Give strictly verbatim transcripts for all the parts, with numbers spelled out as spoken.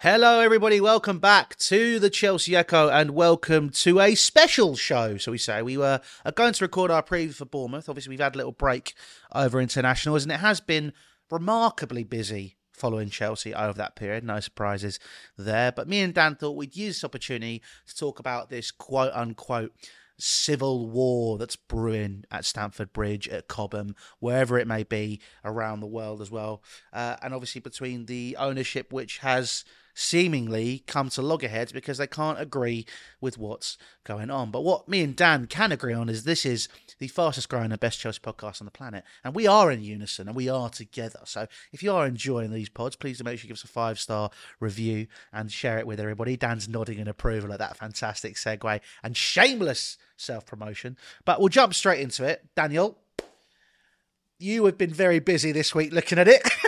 Hello, everybody. Welcome back to the Chelsea Echo and welcome to a special show, shall we say. We were going to record our preview for Bournemouth. Obviously, we've had a little break over internationals and it has been remarkably busy following Chelsea over that period. No surprises there. But me and Dan thought we'd use this opportunity to talk about this quote-unquote civil war that's brewing at Stamford Bridge, at Cobham, wherever it may be around the world as well. Uh, and obviously between the ownership, which has seemingly come to loggerheads because they can't agree with what's going on. But what me and Dan can agree on is this is the fastest growing and best Chelsea podcast on the planet. And we are in unison and we are together. So if you are enjoying these pods, please do make sure you give us a five-star review and share it with everybody. Dan's nodding in approval at that fantastic segue and shameless self-promotion. But we'll jump straight into it. Daniel, you have been very busy this week looking at it.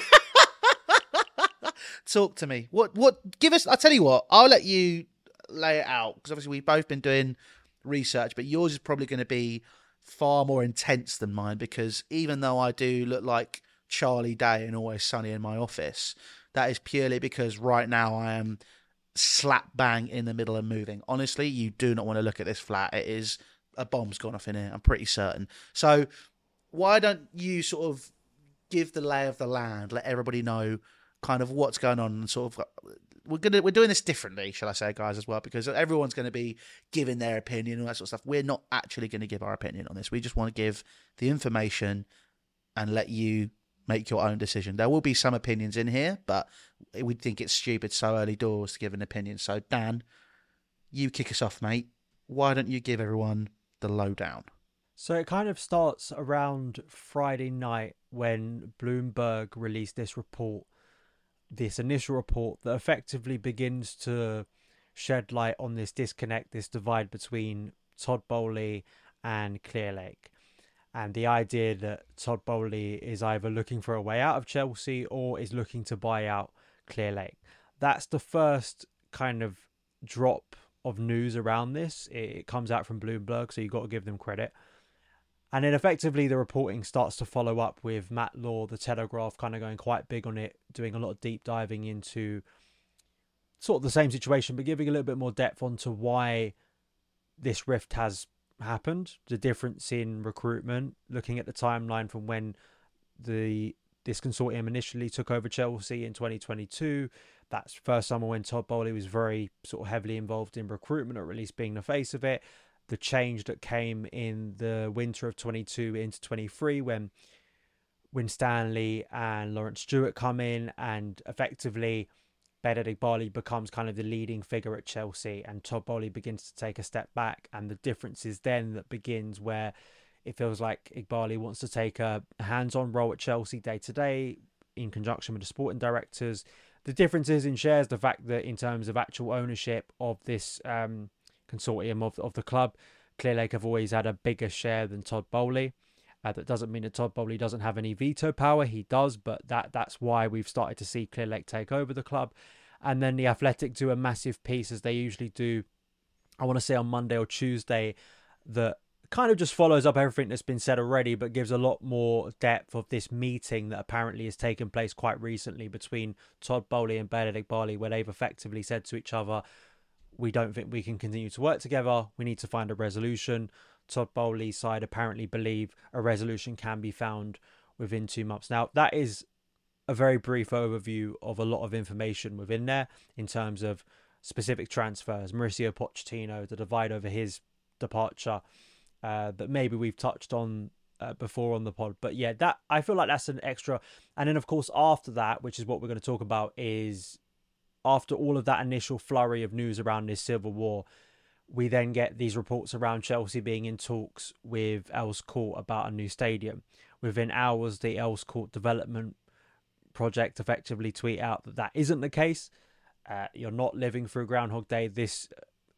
Talk to me. What, what, give us, I'll tell you what, I'll let you lay it out because obviously we've both been doing research, but yours is probably going to be far more intense than mine because even though I do look like Charlie Day and Always Sunny in my office, that is purely because right now I am slap bang in the middle of moving. Honestly, you do not want to look at this flat. It is, a bomb's gone off in here, I'm pretty certain. So why don't you sort of give the lay of the land, let everybody know kind of what's going on and sort of we're gonna we're doing this differently, shall I say, guys, as well, because everyone's going to be giving their opinion and all that sort of stuff. We're not actually going to give our opinion on this. We just want to give the information and let you make your own decision. There will be some opinions in here, but we think it's stupid so early doors to give an opinion. So Dan, you kick us off, mate. Why don't you give everyone the lowdown? So it kind of starts around Friday night when Bloomberg released this report, this initial report that effectively begins to shed light on this disconnect, this divide between Todd Boehly and Clearlake. And the idea that Todd Boehly is either looking for a way out of Chelsea or is looking to buy out Clearlake. That's the first kind of drop of news around this. It comes out from Bloomberg, so you've got to give them credit. And then effectively the reporting starts to follow up with Matt Law, The Telegraph, kind of going quite big on it, doing a lot of deep diving into sort of the same situation, but giving a little bit more depth onto why this rift has happened, the difference in recruitment, looking at the timeline from when the this consortium initially took over Chelsea in twenty twenty-two. That's first summer when Todd Boehly was very sort of heavily involved in recruitment, or at least being the face of it. The change that came in the winter of twenty-two into twenty-three when Winstanley and Lawrence Stewart come in and effectively Behdad Eghbali becomes kind of the leading figure at Chelsea and Todd Boehly begins to take a step back, and the difference is then that begins where it feels like Eghbali wants to take a hands-on role at Chelsea day to day in conjunction with the sporting directors. The difference is in shares, the fact that in terms of actual ownership of this um, consortium of, of the club, Clearlake have always had a bigger share than Todd Boehly. Uh, that doesn't mean that Todd Boehly doesn't have any veto power. He does, but that that's why we've started to see Clearlake take over the club. And then the Athletic do a massive piece, as they usually do, I want to say on Monday or Tuesday, that kind of just follows up everything that's been said already, but gives a lot more depth of this meeting that apparently has taken place quite recently between Todd Boehly and Behdad Eghbali, where they've effectively said to each other, we don't think we can continue to work together. We need to find a resolution. Todd Boehly's side apparently believe a resolution can be found within two months. Now, that is a very brief overview of a lot of information within there in terms of specific transfers. Mauricio Pochettino, the divide over his departure, uh, that maybe we've touched on uh, before on the pod. But yeah, that I feel like that's an extra. And then, of course, after that, which is what we're going to talk about, is after all of that initial flurry of news around this civil war, we then get these reports around Chelsea being in talks with Earls Court about a new stadium. Within hours, the Earls Court development project effectively tweet out that that isn't the case. Uh, you're not living through Groundhog Day. This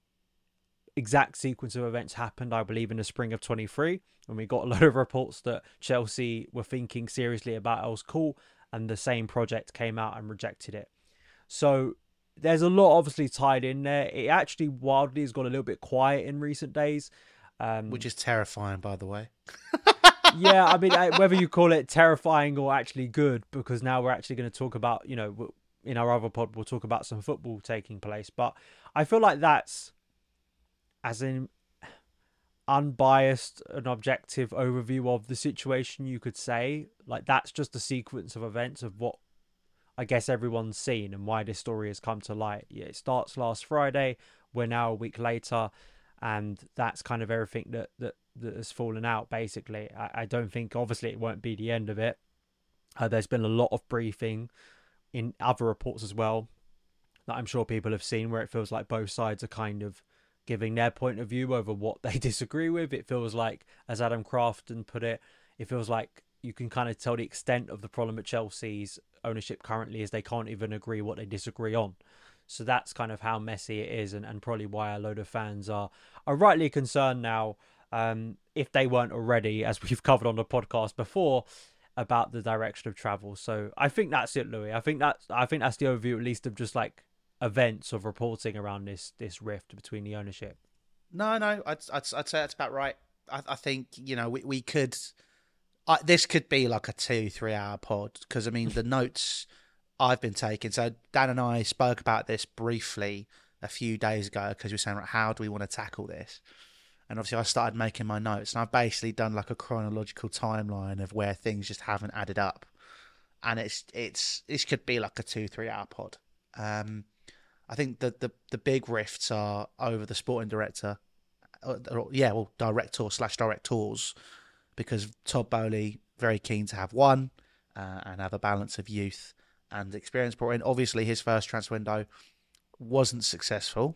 exact sequence of events happened, I believe, in the spring of twenty-three, when we got a lot of reports that Chelsea were thinking seriously about Earls Court, and the same project came out and rejected it. So there's a lot obviously tied in there. It actually wildly has got a little bit quiet in recent days. Um, Which is terrifying, by the way. Yeah, I mean, whether you call it terrifying or actually good, because now we're actually going to talk about, you know, in our other pod, we'll talk about some football taking place. But I feel like that's, as in, unbiased and objective overview of the situation, you could say. Like, that's just a sequence of events of what I guess everyone's seen and why this story has come to light. Yeah, it starts last Friday. We're now a week later, and that's kind of everything that that, that has fallen out, basically. I, I don't think, obviously, it won't be the end of it. Uh, there's been a lot of briefing in other reports as well that I'm sure people have seen, where it feels like both sides are kind of giving their point of view over what they disagree with. It feels like, as Adam Crafton put it, it feels like you can kind of tell the extent of the problem at Chelsea's ownership currently is they can't even agree what they disagree on. So that's kind of how messy it is, and, and probably why a load of fans are, are rightly concerned now, um, if they weren't already, as we've covered on the podcast before, about the direction of travel. So I think that's it, Louis. I think that's, I think that's the overview, at least, of just like events of reporting around this this rift between the ownership. No, no, I'd I'd, I'd say that's about right. I, I think, you know, we we could. Uh, this could be like a two, three hour pod, because I mean the notes I've been taking. So Dan and I spoke about this briefly a few days ago, because we were saying, right, how do we want to tackle this? And obviously I started making my notes, and I've basically done like a chronological timeline of where things just haven't added up. And it's it's this could be like a two, three hour pod. Um, I think the, the the big rifts are over the sporting director, or, or, yeah, well, director slash directors. Because Todd Boehly, very keen to have one uh, and have a balance of youth and experience brought in. Obviously, his first transfer window wasn't successful.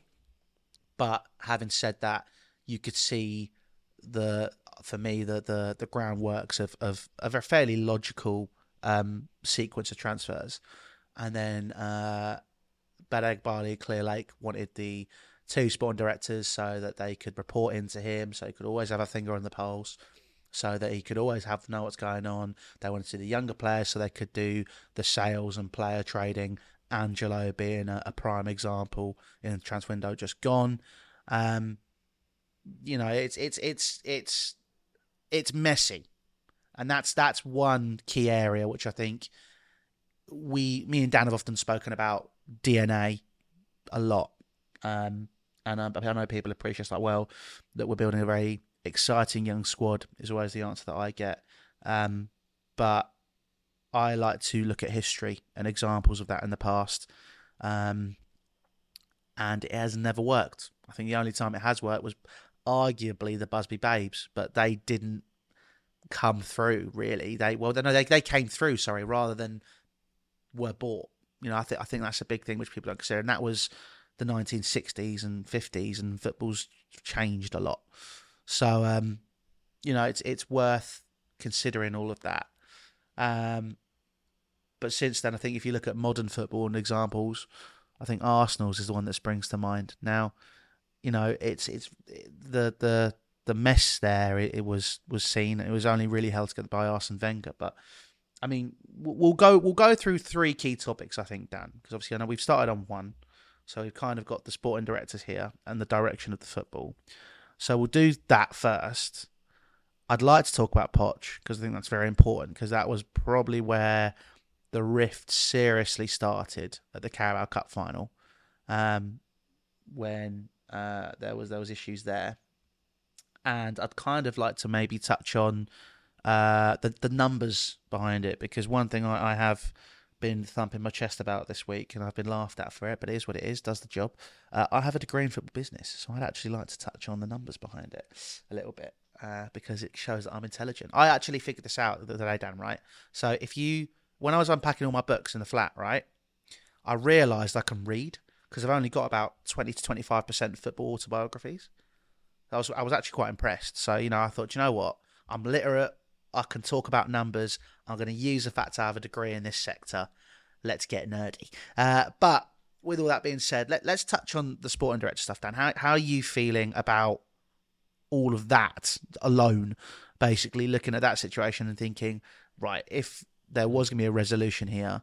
But having said that, you could see, the for me, the the, the groundworks of, of, of a fairly logical um, sequence of transfers. And then uh, Badeg Barley, Clear Lake wanted the two sporting directors so that they could report into him, so he could always have a finger on the pulse, so that he could always have know what's going on. They wanted to see the younger players so they could do the sales and player trading. Angelo being a, a prime example in the transfer window just gone. Um, you know, it's it's it's it's it's messy, and that's that's one key area which I think we, me and Dan have often spoken about D N A a lot. Um, and um, I know people appreciate like, well, that we're building a very exciting young squad is always the answer that I get. Um, but I like to look at history and examples of that in the past. Um, and it has never worked. I think the only time it has worked was arguably the Busby Babes, but they didn't come through really. They, well, no, they, they came through, sorry, rather than were bought. You know, I think, I think that's a big thing which people don't consider. And that was the nineteen sixties and fifties, and football's changed a lot. So, um, you know, it's it's worth considering all of that. Um, but since then, I think if you look at modern football and examples, I think Arsenal's is the one that springs to mind. Now, you know, it's it's the the the mess there. It, it was was seen. It was only really held together by Arsene Wenger. But I mean, we'll go we'll go through three key topics, I think, Dan, because obviously I know we've started on one, so we've kind of got the sporting directors here and the direction of the football. So we'll do that first. I'd like to talk about Poch, because I think that's very important, because that was probably where the rift seriously started at the Carabao Cup final, um, when uh, there was there was issues there. And I'd kind of like to maybe touch on uh, the, the numbers behind it, because one thing I, I have been thumping my chest about this week, and I've been laughed at for it, but it is what it is, does the job. Uh, I have a degree in football business, so I'd actually like to touch on the numbers behind it a little bit, uh, because it shows that I'm intelligent. I actually figured this out the other day, Dan, right? So if you, when I was unpacking all my books in the flat, right, I realised I can read, because I've only got about twenty to twenty-five percent football autobiographies. I was, I was actually quite impressed. So, you know, I thought, you know what, I'm literate, I can talk about numbers, I'm going to use the fact I have a degree in this sector. Let's get nerdy. Uh, but with all that being said, let, let's touch on the sporting director stuff, Dan. How, how are you feeling about all of that alone, basically looking at that situation and thinking, right, if there was going to be a resolution here,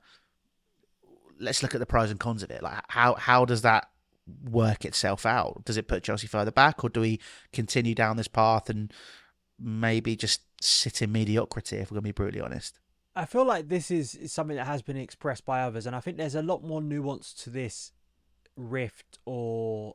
let's look at the pros and cons of it. Like, how how does that work itself out? Does it put Chelsea further back, or do we continue down this path and maybe just sit in mediocrity, if we're going to be brutally honest? I feel like this is, is something that has been expressed by others, and I think there's a lot more nuance to this rift or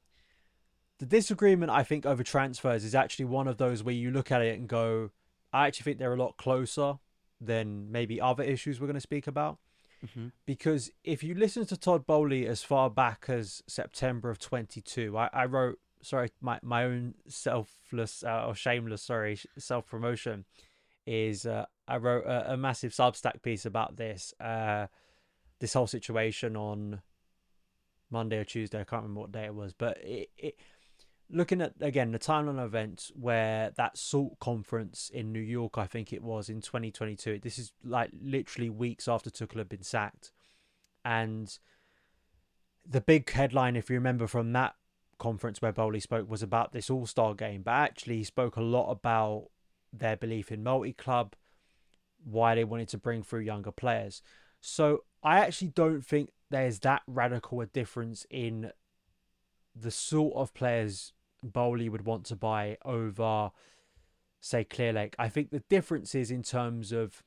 the disagreement. I think over transfers is actually one of those where you look at it and go, I actually think they're a lot closer than maybe other issues we're going to speak about. Mm-hmm. Because if you listen to Todd Bowley as far back as September of twenty-two, I, I wrote, sorry, my, my own selfless uh, or shameless, sorry, self-promotion is uh, I wrote a, a massive Substack piece about this, uh, this whole situation on Monday or Tuesday. I can't remember what day it was, but it, it looking at, again, the timeline of events where that SALT conference in New York, I think it was in twenty twenty-two. This is like literally weeks after Tuchel had been sacked. And the big headline, if you remember from that conference where Bowley spoke, was about this All-Star game. But actually he spoke a lot about their belief in multi-club, why they wanted to bring through younger players. So I actually don't think there's that radical a difference in the sort of players Bowley would want to buy over, say, Clearlake. I think the difference is in terms of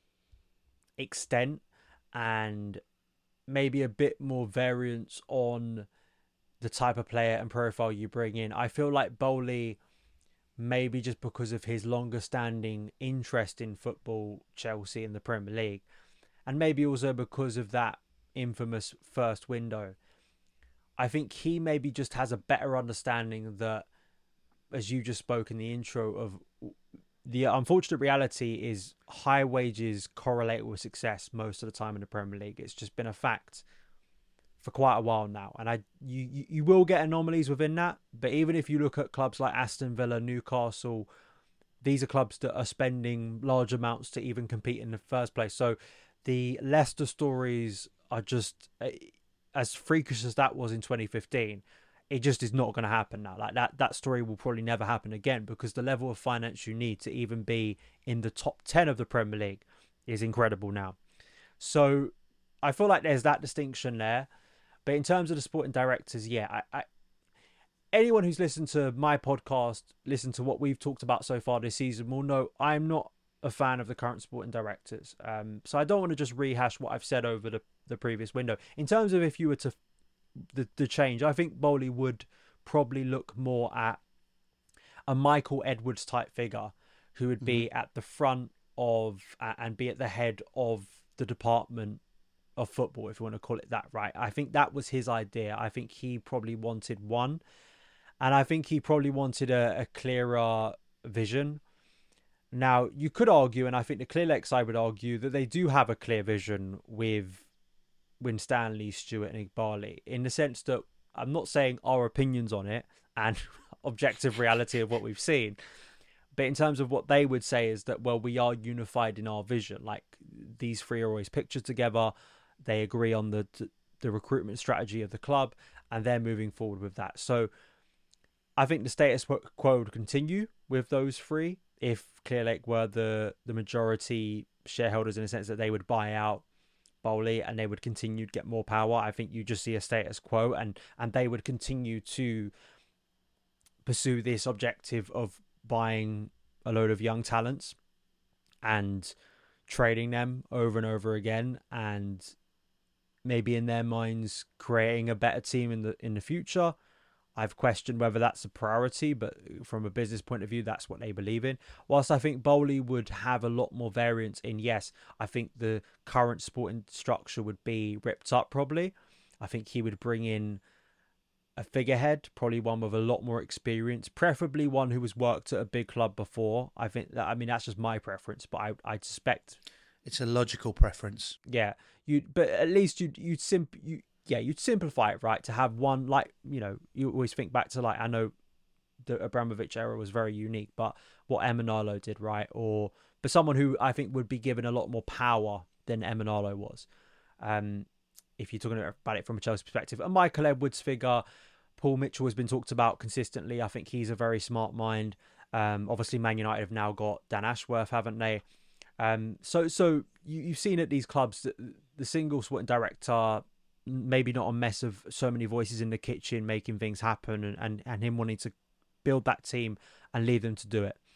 extent and maybe a bit more variance on the type of player and profile you bring in. I feel like Bowley, maybe just because of his longer standing interest in football, Chelsea and the Premier League, and maybe also because of that infamous first window, I think he maybe just has a better understanding that, as you just spoke in the intro, of the unfortunate reality is high wages correlate with success most of the time in the Premier League. It's just been a fact for quite a while now. And I you, you will get anomalies within that. But even if you look at clubs like Aston Villa, Newcastle, these are clubs that are spending large amounts to even compete in the first place. So the Leicester stories are just, as freakish as that was in twenty fifteen, it just is not going to happen now. Like that, that story will probably never happen again because the level of finance you need to even be in the top ten of the Premier League is incredible now. So I feel like there's that distinction there. But in terms of the sporting directors, yeah, I, I anyone who's listened to my podcast, listened to what we've talked about so far this season, will know I'm not a fan of the current sporting directors. Um, so I don't want to just rehash what I've said over the, the previous window. In terms of if you were to the, the change, I think Bowley would probably look more at a Michael Edwards type figure who would be mm-hmm. at the front of uh, and be at the head of the department of football, if you want to call it that, right? I think that was his idea. I think he probably wanted one, and I think he probably wanted a, a clearer vision. Now, you could argue, and I think the Clearlake side would argue, that they do have a clear vision with Winstanley, Stewart and Igbali, in the sense that I'm not saying our opinions on it and objective reality of what we've seen, but in terms of what they would say is that, well, we are unified in our vision. Like, these three are always pictured together. They agree on the the recruitment strategy of the club, and they're moving forward with that. So I think the status quo would continue with those three if Clearlake were the, the majority shareholders, in a sense that they would buy out Bowley and they would continue to get more power. I think you just see a status quo, and, and they would continue to pursue this objective of buying a load of young talents and trading them over and over again, and maybe in their minds creating a better team in the in the future. I've questioned whether that's a priority, but from a business point of view, that's what they believe in. Whilst I think Bowley would have a lot more variance in, yes, I think the current sporting structure would be ripped up probably. I think he would bring in a figurehead, probably one with a lot more experience, preferably one who has worked at a big club before. I think that, I mean, that's just my preference, but I I suspect it's a logical preference. Yeah, you but at least you you'd simp you yeah you'd simplify it, right? To have one, like, you know, you always think back to, like, I know the Abramovich era was very unique, but what Emanalo did, right? Or but someone who I think would be given a lot more power than Emanalo was. Um, if you're talking about it from a Chelsea perspective. And Michael Edwards figure, Paul Mitchell has been talked about consistently. I think he's a very smart mind. Um, obviously, Man United have now got Dan Ashworth, haven't they? Um, so so you, you've seen at these clubs that the single sporting director, maybe not a mess of so many voices in the kitchen making things happen, and, and, and him wanting to build that team and lead them to do it.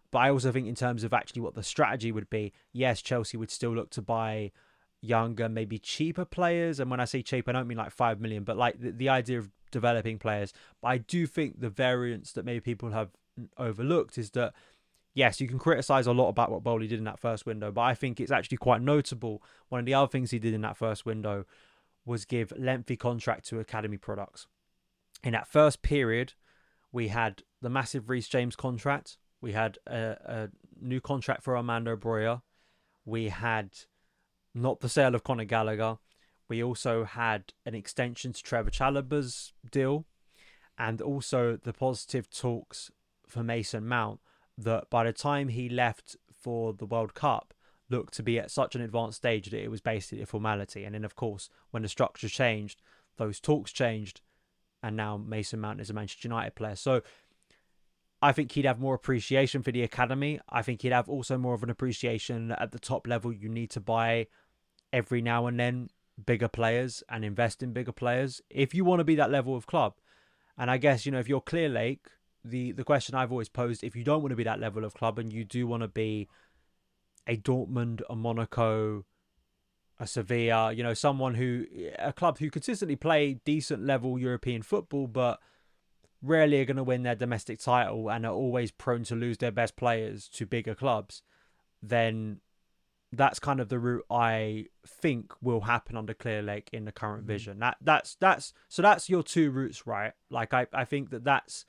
But I also think in terms of actually what the strategy would be, yes, Chelsea would still look to buy younger, maybe cheaper players. And when I say cheap, I don't mean like five million, but like the, the idea of developing players. But I do think the variance that maybe people have overlooked is that, yes, you can criticize a lot about what Bowley did in that first window, but I think it's actually quite notable. One of the other things he did in that first window was give lengthy contract to academy products. In that first period, we had the massive Reece James contract. We had a, a new contract for Armando Broja. We had not the sale of Conor Gallagher. We also had an extension to Trevor Chalobah's deal, and also the positive talks for Mason Mount that by the time he left for the World Cup looked to be at such an advanced stage that it was basically a formality. And then, of course, when the structure changed, those talks changed, and now Mason Mount is a Manchester United player. So I think he'd have more appreciation for the academy. I think he'd have also more of an appreciation at the top level. You need to buy every now and then bigger players and invest in bigger players if you want to be that level of club. And I guess, you know, if you're Clear Lake, the, the question I've always posed, if you don't want to be that level of club and you do want to be a Dortmund, a Monaco, a Sevilla, you know, someone who, a club who consistently play decent level European football, but rarely are going to win their domestic title and are always prone to lose their best players to bigger clubs, then that's kind of the route I think will happen under Clear Lake in the current mm-hmm. vision. That that's that's so that's your two routes, right? Like I, I think that that's,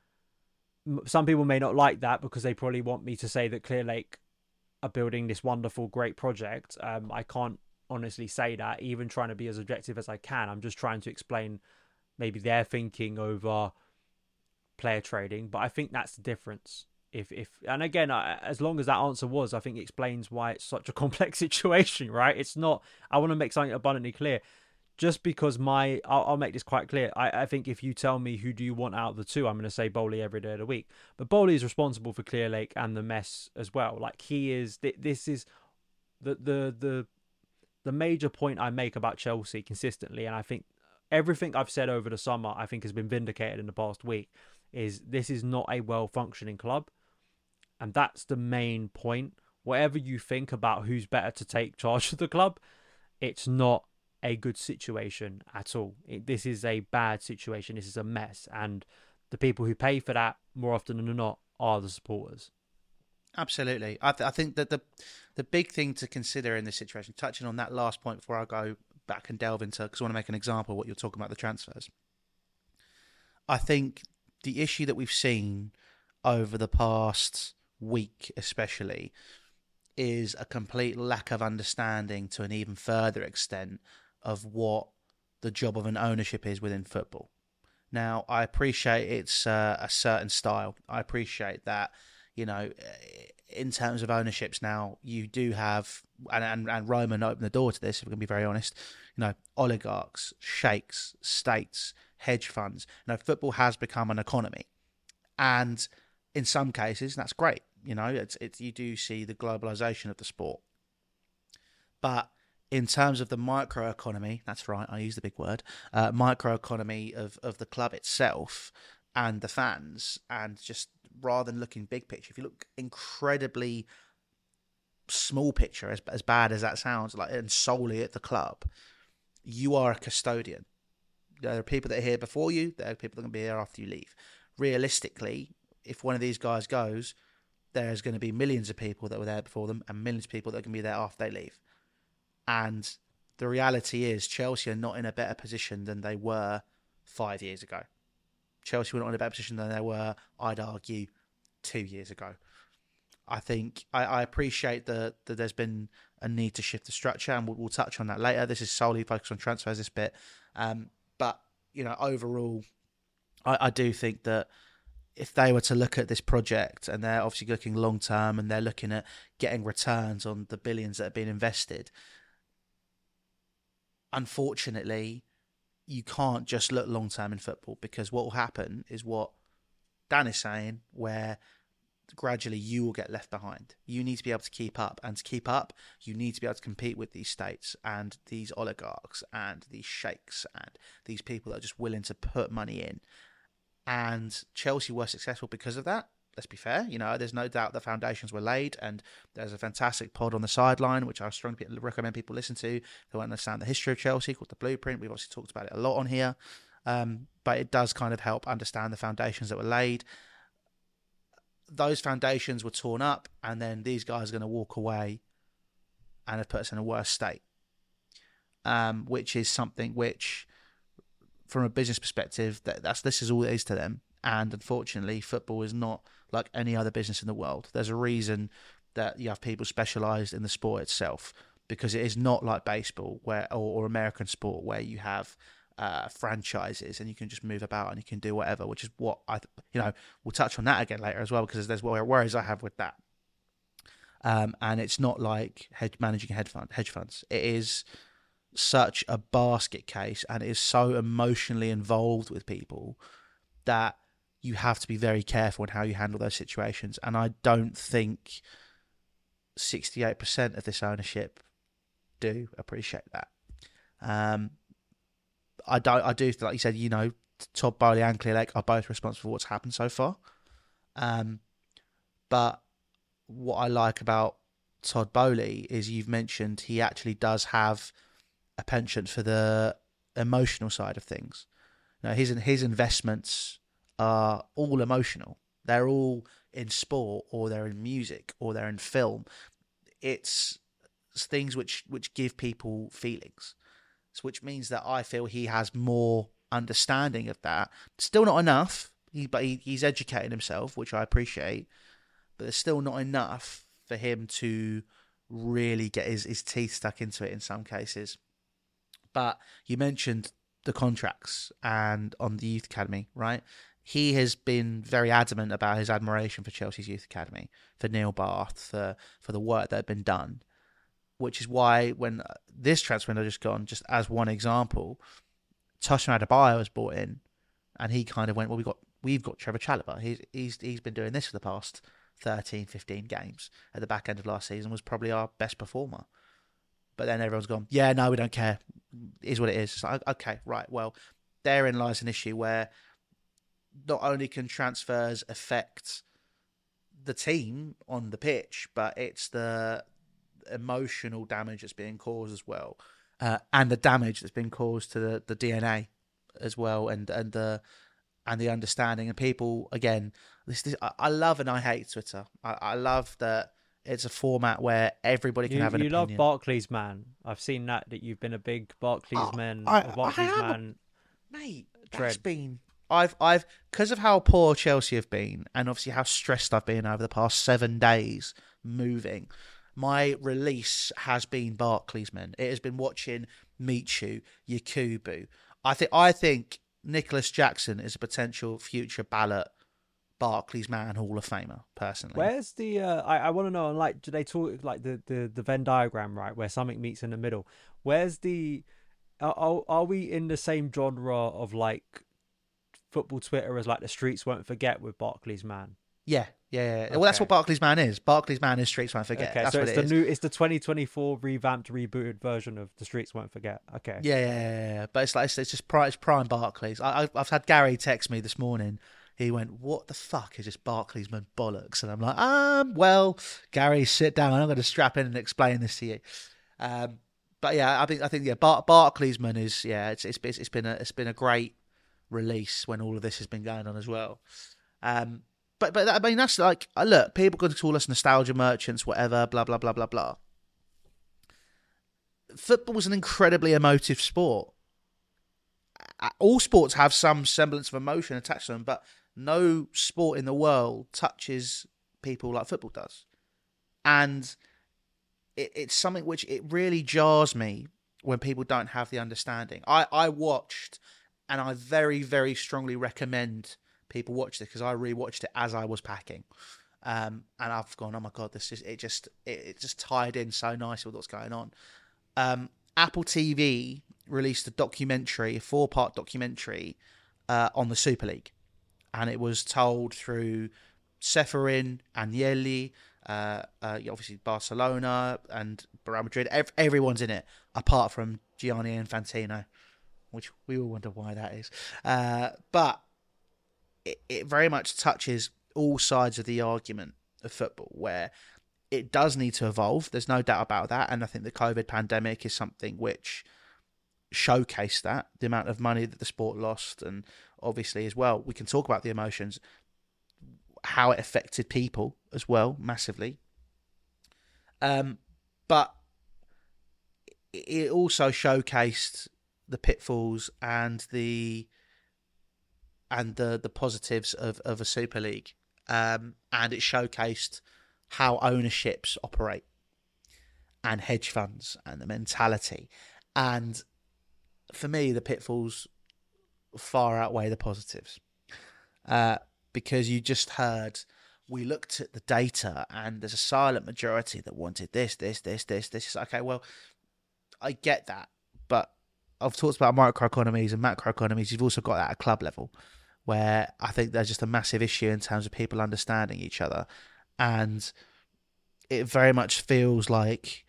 some people may not like that because they probably want me to say that Clear Lake are building this wonderful, great project. Um, I can't honestly say that, even trying to be as objective as I can. I'm just trying to explain maybe their thinking over player trading, but I think that's the difference. If if and again, I, as long as that answer was, I think it explains why it's such a complex situation, right? It's not. I want to make something abundantly clear. Just because my, I'll, I'll make this quite clear. I, I think if you tell me who do you want out of the two, I'm going to say Bowley every day of the week. But Bowley is responsible for Clear Lake and the mess as well. Like he is. This is the the the the major point I make about Chelsea consistently, and I think everything I've said over the summer, I think has been vindicated in the past week. Is this is not a well-functioning club. And that's the main point. Whatever you think about who's better to take charge of the club, it's not a good situation at all. It, this is a bad situation. This is a mess. And the people who pay for that, more often than not, are the supporters. Absolutely. I, th- I think that the the big thing to consider in this situation, touching on that last point before I go back and delve into, because I want to make an example of what you're talking about, the transfers. I think the issue that we've seen over the past week especially is a complete lack of understanding to an even further extent of what the job of an ownership is within football. Now, I appreciate it's uh, a certain style. I appreciate that, you know, in terms of ownerships now, you do have, and, and, and Roman opened the door to this, if we're going to be very honest, you know, oligarchs, sheikhs, states, hedge funds. You know, football has become an economy. And in some cases, that's great. You know, it's it's you do see the globalization of the sport. But in terms of the microeconomy, that's right, I use the big word, uh, microeconomy of, of the club itself and the fans, and just rather than looking big picture, if you look incredibly small picture, as as bad as that sounds, like, and solely at the club, you are a custodian. There are people that are here before you, there are people that are going to be here after you leave. Realistically, if one of these guys goes, there's going to be millions of people that were there before them and millions of people that are going to be there after they leave. And the reality is Chelsea are not in a better position than they were five years ago. Chelsea were not in a better position than they were, I'd argue, two years ago. I think I, I appreciate that the, there's been a need to shift the structure, and we'll, we'll touch on that later. This is solely focused on transfers, this bit. Um, but, you know, overall, I, I do think that if they were to look at this project, and they're obviously looking long term and they're looking at getting returns on the billions that have been invested, unfortunately, you can't just look long term in football, because what will happen is what Dan is saying, where gradually you will get left behind. You need to be able to keep up, and to keep up, you need to be able to compete with these states and these oligarchs and these sheikhs and these people that are just willing to put money in. And Chelsea were successful because of that. let's be fair, you know, there's no doubt the foundations were laid, and there's a fantastic pod on the sideline, which I strongly recommend people listen to who understand the history of Chelsea, called The Blueprint. We've obviously talked about it a lot on here, um, but it does kind of help understand the foundations that were laid. Those foundations were torn up, and then these guys are going to walk away and have put us in a worse state, um, which is something which, from a business perspective, that that's this is all it is to them. And unfortunately, football is not like any other business in the world. There's a reason that you have people specialised in the sport itself, because it is not like baseball where or, or American sport where you have uh, franchises and you can just move about and you can do whatever, which is what I, you know, we'll touch on that again later as well, because there's worries I have with that. Um, and it's not like hedge, managing hedge, fund, hedge funds. It is such a basket case, and it is so emotionally involved with people that you have to be very careful in how you handle those situations. And I don't think sixty-eight percent of this ownership do appreciate that. Um, I don't. I do, like you said, you know, Todd Boehly and Clearlake are both responsible for what's happened so far. Um, but what I like about Todd Boehly is you've mentioned he actually does have a penchant for the emotional side of things. Now, his his investments are all emotional. They're all in sport, or they're in music, or they're in film. It's things which, which give people feelings, which means that I feel he has more understanding of that. Still not enough, he, but he, he's educated himself, which I appreciate, but there's still not enough for him to really get his, his teeth stuck into it in some cases. But you mentioned the contracts and on the youth academy, right? He has been very adamant about his admiration for Chelsea's youth academy, for Neil Bath, for, for the work that had been done, which is why when this transfer window just gone, just as one example, Toshan Adebayo was brought in, and he kind of went, well, we got we've got Trevor Chalobah. He's he's he's been doing this for the past thirteen, fifteen games. At the back end of last season, was probably our best performer. But then everyone's gone, yeah, no, we don't care. It is what it is. It's like, okay, right, well, therein lies an issue where not only can transfers affect the team on the pitch, but it's the emotional damage that's being caused as well, uh, and the damage that's been caused to the, the D N A as well, and and the and the understanding. And people, again, this, this I, I love and I hate Twitter. I, I love that it's a format where everybody can you, have an you opinion. love Barclays man. I've seen that that you've been a big Barclays Oh, man. I- a Barclays I am a- man. Mate, that's Dread. been I've I've because of how poor Chelsea have been, and obviously how stressed I've been over the past seven days moving. My release has been Barclaysmen. It has been watching Michu, Yakubu. I think I think Nicholas Jackson is a potential future ballot Barclaysman Hall of Famer. Personally, Where's the? Uh, I I want to know. Like, do they talk like the, the the Venn diagram, right, where something meets in the middle? Where's the? Are are, are we in the same genre of like football Twitter as like the streets won't forget with Barclays man? yeah, yeah. yeah. Well, that's Okay. what Barclaysman is. Barclaysman is Streets Won't Forget. Okay, that's so what it's it the is. new, it's the twenty twenty-four revamped, rebooted version of the streets won't forget. Okay. Yeah, yeah, yeah, yeah. But it's like it's, it's just prime, it's prime Barclays. I, I've, I've had Gary text me this morning. He went, "What the fuck is this Barclaysman bollocks?" And I'm like, "Um, well, Gary, sit down. I'm going to strap in and explain this to you." Um, but yeah, I think I think yeah, Bar- Barclaysman is yeah, it's it's it's been a it's been a great release when all of this has been going on as well. Um, but but I mean that's like uh, look, people going to call us nostalgia merchants, whatever, blah blah blah blah blah. Football is an incredibly emotive sport. All sports have some semblance of emotion attached to them, but no sport in the world touches people like football does. And it, it's something which it really jars me when people don't have the understanding. I, I watched, and I very, very strongly recommend people watch this because I rewatched it as I was packing. Um, and I've gone, oh my God, this is, it just, it, it just tied in so nicely with what's going on. Um, Apple T V released a documentary, a four-part documentary uh, on the Super League. And it was told through Ceferin, Agnelli, uh, uh, obviously Barcelona and Real Madrid. Ev- everyone's in it, apart from Gianni Infantino, which we all wonder why that is. Uh, but it, it very much touches all sides of the argument of football, where it does need to evolve. There's no doubt about that. And I think the COVID pandemic is something which showcased that, the amount of money that the sport lost. And obviously as well, we can talk about the emotions, how it affected people as well, massively. Um, but it also showcased the pitfalls and the and the the positives of, of a Super League. Um, and it showcased how ownerships operate and hedge funds and the mentality. And for me, the pitfalls far outweigh the positives. Uh, because you just heard, we looked at the data and there's a silent majority that wanted this, this, this, this, this. It's like, okay, well, I get that. But I've talked about microeconomies and macroeconomies. You've also got that at club level, where I think there's just a massive issue in terms of people understanding each other. And it very much feels like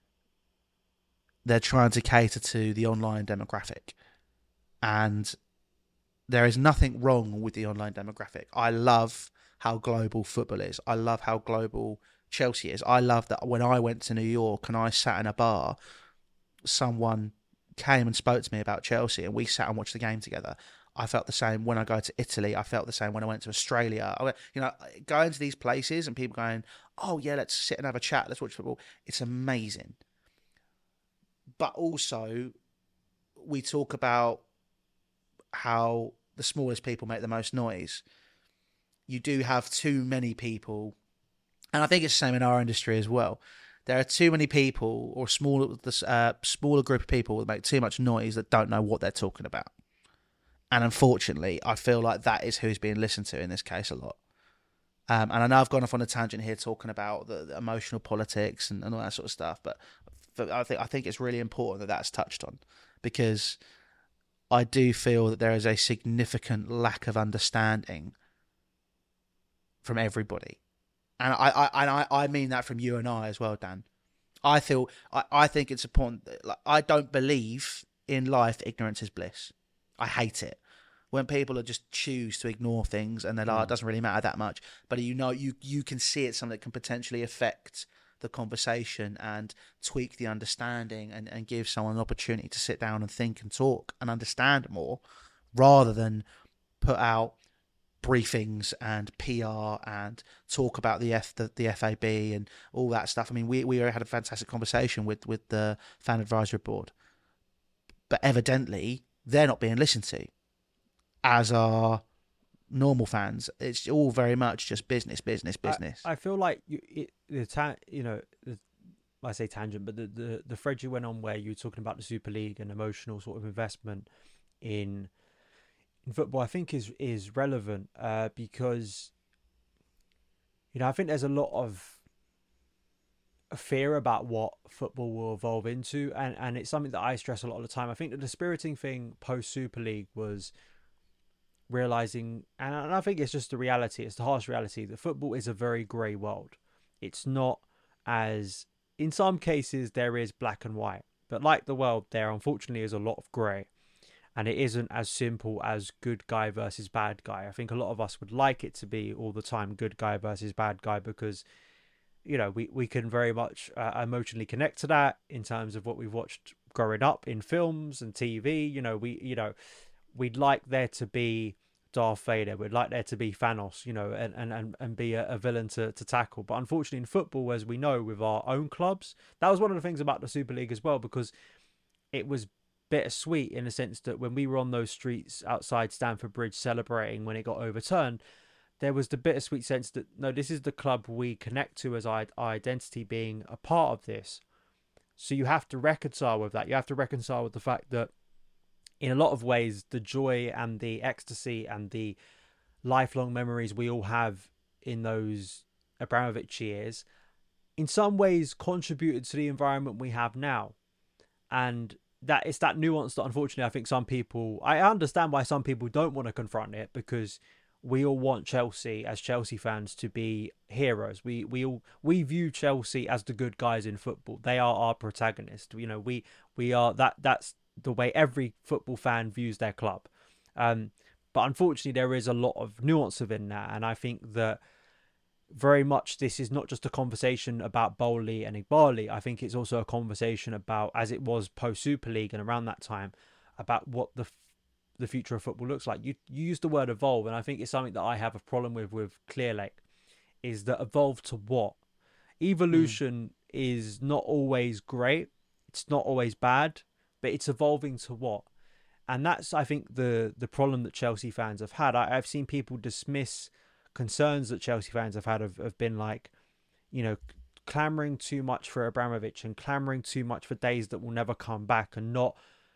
they're trying to cater to the online demographic. And there is nothing wrong with the online demographic. I love how global football is. I love how global Chelsea is. I love that when I went to New York and I sat in a bar, someone came and spoke to me about Chelsea and we sat and watched the game together. I felt the same when I go to Italy. I felt the same when I went to Australia. I went, you know, going to these places and people going, oh yeah, let's sit and have a chat. Let's watch football. It's amazing. But also, we talk about how the smallest people make the most noise. You do have too many people, and I think it's the same in our industry as well. There are too many people, or smaller, uh, smaller group of people that make too much noise that don't know what they're talking about. And unfortunately, I feel like that is who's being listened to in this case a lot. Um, and I know I've gone off on a tangent here talking about the, the emotional politics and, and all that sort of stuff, but for, I think I think it's really important that that's touched on, because I do feel that there is a significant lack of understanding from everybody. And I, I, and I, I mean that from you and I as well, Dan. I feel I, I think it's important. Like, I don't believe in life ignorance is bliss. I hate it when people are just choose to ignore things and they're like, mm. it doesn't really matter that much. But you know, you you can see it's something that can potentially affect the conversation and tweak the understanding and, and give someone an opportunity to sit down and think and talk and understand more, rather than put out briefings and P R and talk about the F the, the F A B and all that stuff. I mean, we we had a fantastic conversation with with the fan advisory board, but evidently they're not being listened to, as are normal fans. It's all very much just business, business, business. I, I feel like you, it, the ta- you know, the, I say tangent, but the, the the thread you went on where you were talking about the Super League and emotional sort of investment in in football, I think is is relevant uh, because, you know, I think there's a lot of fear about what football will evolve into, and, and it's something that I stress a lot of the time. I think that the spiriting thing post Super League was realizing, and I think it's just the reality, it's the harsh reality, that football is a very grey world. It's not as, in some cases there is black and white, but like the world, there unfortunately is a lot of grey. And it isn't as simple as good guy versus bad guy. I think a lot of us would like it to be all the time good guy versus bad guy, because, you know, we, we can very much uh, emotionally connect to that in terms of what we've watched growing up in films and T V. You know, we, you know, we'd like there to be Darth Vader. We'd like there to be Thanos, you know, and, and, and, and be a, a villain to, to tackle. But unfortunately in football, as we know with our own clubs, that was one of the things about the Super League as well, because it was bittersweet in the sense that when we were on those streets outside Stamford Bridge celebrating when it got overturned, there was the bittersweet sense that, no, this is the club we connect to as our identity being a part of this. So you have to reconcile with that. You have to reconcile with the fact that in a lot of ways, the joy and the ecstasy and the lifelong memories we all have in those Abramovich years, in some ways contributed to the environment we have now. And that it's that nuance that unfortunately I think some people, I understand why some people don't want to confront it, because we all want Chelsea as Chelsea fans to be heroes. We we all we view Chelsea as the good guys in football. They are our protagonist. You know, we we are that that's the way every football fan views their club. Um, But unfortunately, there is a lot of nuance within that. And I think that very much this is not just a conversation about Bowley and Igbali. I think it's also a conversation about, as it was post-Super League and around that time, about what the the future of football looks like. You, you used the word evolve, and I think it's something that I have a problem with with Clearlake, is that evolve to what? Evolution mm. is not always great. It's not always bad, but it's evolving to what? And that's, I think, the the problem that Chelsea fans have had. I, I've seen people dismiss concerns that Chelsea fans have had have, have been like, you know, clamouring too much for Abramovich and clamouring too much for days that will never come back and not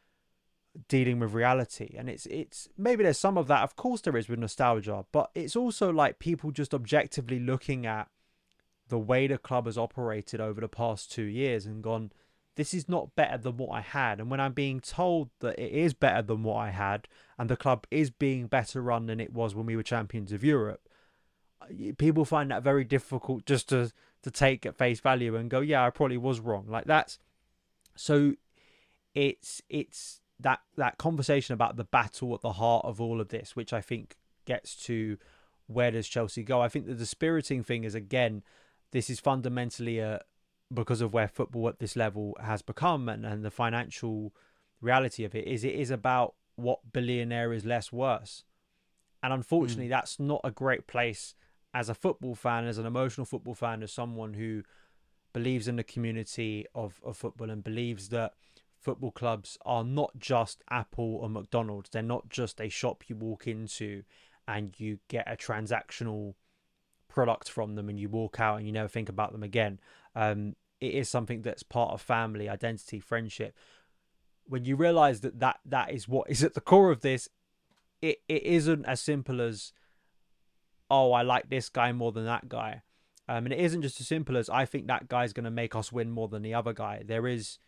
dealing with reality. And it's it's maybe there's some of that, of course there is, with nostalgia, but it's also like people just objectively looking at the way the club has operated over the past two years and gone, this is not better than what I had. And when I'm being told that it is better than what I had and the club is being better run than it was when we were champions of Europe, people find that very difficult just to to take at face value and go, yeah, I probably was wrong. Like that's so it's it's that that conversation about the battle at the heart of all of this, which I think gets to where does Chelsea go. I think that the dispiriting thing is, again, this is fundamentally a because of where football at this level has become and, and the financial reality of it is it is about what billionaire is less worse. And unfortunately, mm. that's not a great place as a football fan, as an emotional football fan, as someone who believes in the community of, of football and believes that football clubs are not just Apple or McDonald's. They're not just a shop you walk into and you get a transactional product from them and you walk out and you never think about them again. Um, it is something that's part of family, identity, friendship. When you realise that, that that is what is at the core of this, it, it isn't as simple as, oh, I like this guy more than that guy. Um, and it isn't just as simple as, I think that guy's going to make us win more than the other guy. There is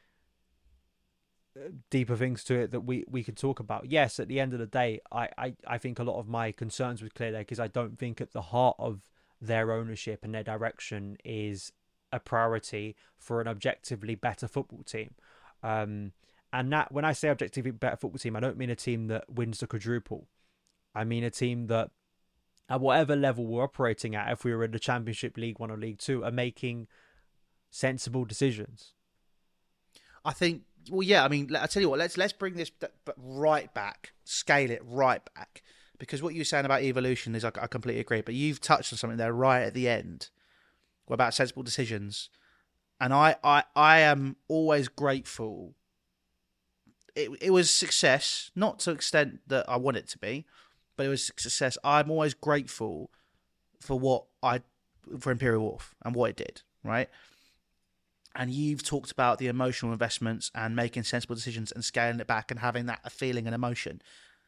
deeper things to it that we, we can talk about. Yes, at the end of the day, I, I, I think a lot of my concerns with Clearlake is I don't think at the heart of their ownership and their direction is a priority for an objectively better football team. Um, and that, when I say objectively better football team, I don't mean a team that wins the quadruple. I mean a team that, at whatever level we're operating at, if we were in the Championship, League One or League Two, are making sensible decisions. I think, well, yeah, I mean, I tell you what, let's let's bring this right back, scale it right back, because what you're saying about evolution is, I, I completely agree, but you've touched on something there right at the end about sensible decisions, and I, I, I am always grateful. It, it was success, not to the extent that I want it to be, but it was success. I'm always grateful for what I, for Imperial Wharf and what it did, right? And you've talked about the emotional investments and making sensible decisions and scaling it back and having that feeling and emotion.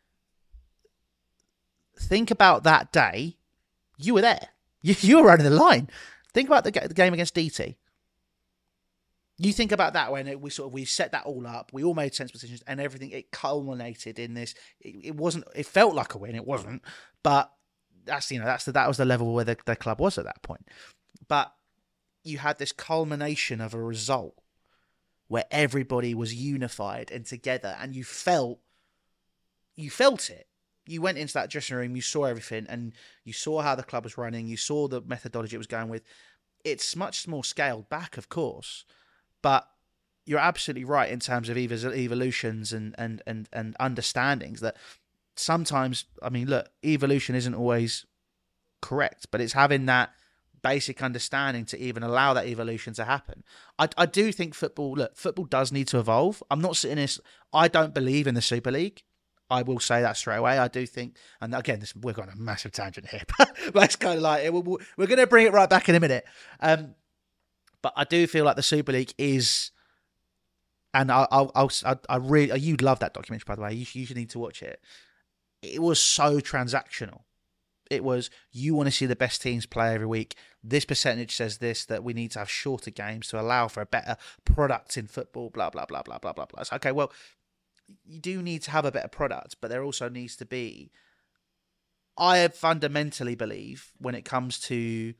Think about that day. You were there. You, you were running the line. Think about the, the game against D T. You think about that when it, we sort of we set that all up, we all made sensible decisions, and everything, it culminated in this. It, it wasn't. It felt like a win. It wasn't, but that's you know that's the, that was the level where the, the club was at that point. But you had this culmination of a result where everybody was unified and together, and you felt you felt it. You went into that dressing room, you saw everything, and you saw how the club was running. You saw the methodology it was going with. It's much more scaled back, of course. But you're absolutely right in terms of evolutions and, and, and, and understandings that sometimes, I mean, look, evolution isn't always correct, but it's having that basic understanding to even allow that evolution to happen. I, I do think football, look, football does need to evolve. I'm not sitting this, I don't believe in the Super League. I will say that straight away. I do think, and again, this, we're going on a massive tangent here, but it's kind of like, we're, we're going to bring it right back in a minute. Um, But I do feel like the Super League is, and I, I'll, I'll, I, I really, you'd love that documentary, by the way. You, you should need to watch it. It was so transactional. It was, you want to see the best teams play every week. This percentage says this, that we need to have shorter games to allow for a better product in football, blah, blah, blah, blah, blah, blah, blah. So, okay, well, you do need to have a better product, but there also needs to be, I fundamentally believe when it comes to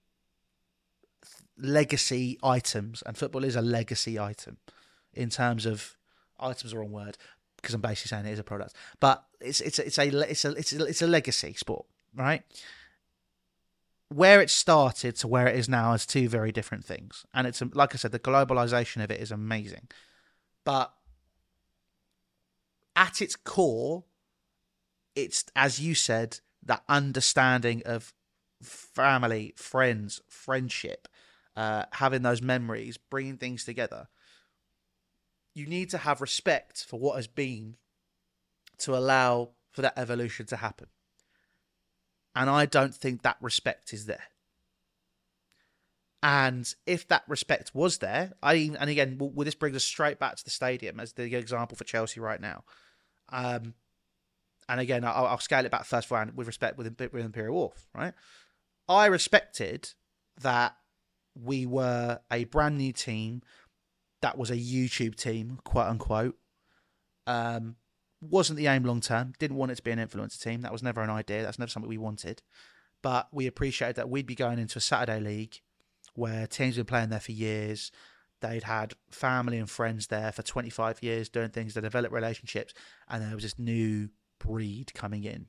legacy items, and football is a legacy item in terms of, items are the wrong word, because I'm basically saying it is a product, but it's it's it's a it's a it's a, it's a legacy sport, right? Where it started to where it is now is two very different things, and it's like I said, the globalization of it is amazing, but at its core, it's, as you said, that understanding of family, friends, friendship, uh, having those memories, bringing things together. You need to have respect for what has been to allow for that evolution to happen. And I don't think that respect is there. And if that respect was there, I and again, well, this brings us straight back to the stadium as the example for Chelsea right now. Um, and again, I'll, I'll scale it back first round with respect with, with Imperial Wharf, right? I respected that we were a brand new team that was a YouTube team, quote unquote. Um, wasn't the aim long term. Didn't want it to be an influencer team. That was never an idea. That's never something we wanted. But we appreciated that we'd be going into a Saturday league where teams have been playing there for years. They'd had family and friends there for twenty-five years doing things to develop relationships. And there was this new breed coming in.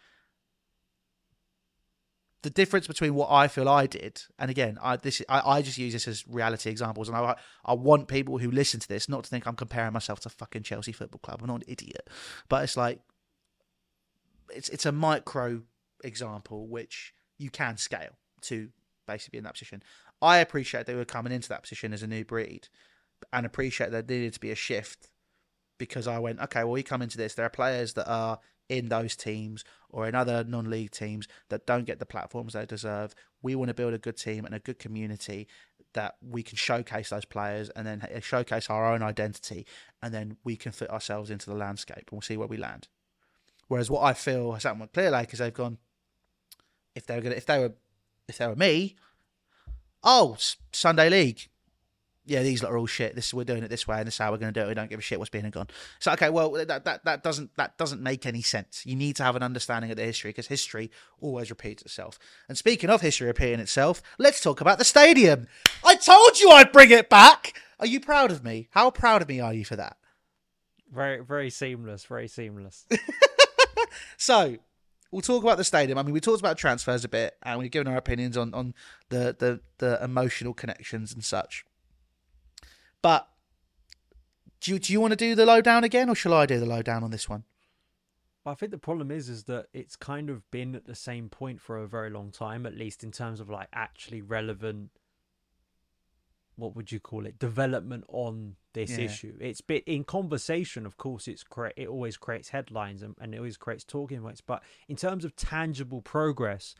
The difference between what I feel I did, and again, I this I, I just use this as reality examples, and I I want people who listen to this not to think I'm comparing myself to fucking Chelsea Football Club. I'm not an idiot, but it's like it's it's a micro example which you can scale to basically be in that position. I appreciate they were coming into that position as a new breed, and appreciate there needed to be a shift because I went, okay, well, we come into this. There are players that are in those teams or in other non-league teams that don't get the platforms they deserve. We want to build a good team and a good community that we can showcase those players and then showcase our own identity, and then we can fit ourselves into the landscape and we'll see where we land. Whereas what I feel has happened with Clear Lake is they've gone, if they were gonna, if they were, if they were me, oh, Sunday League. Yeah, these lot are all shit. This we're doing it this way, and this is how we're going to do it. We don't give a shit what's being and gone. So okay, well that that that doesn't that doesn't make any sense. You need to have an understanding of the history because history always repeats itself. And speaking of history repeating itself, let's talk about the stadium. I told you I'd bring it back. Are you proud of me? How proud of me are you for that? Very very seamless. Very seamless. So we'll talk about the stadium. I mean, we talked about transfers a bit, and we've given our opinions on on the the, the emotional connections and such. But do you, do you want to do the lowdown again, or shall I do the lowdown on this one? I think the problem is is that it's kind of been at the same point for a very long time, at least in terms of like actually relevant, what would you call it, development on this Yeah. issue. It's been in conversation, of course, it's cre- it always creates headlines and, and it always creates talking points. But in terms of tangible progress,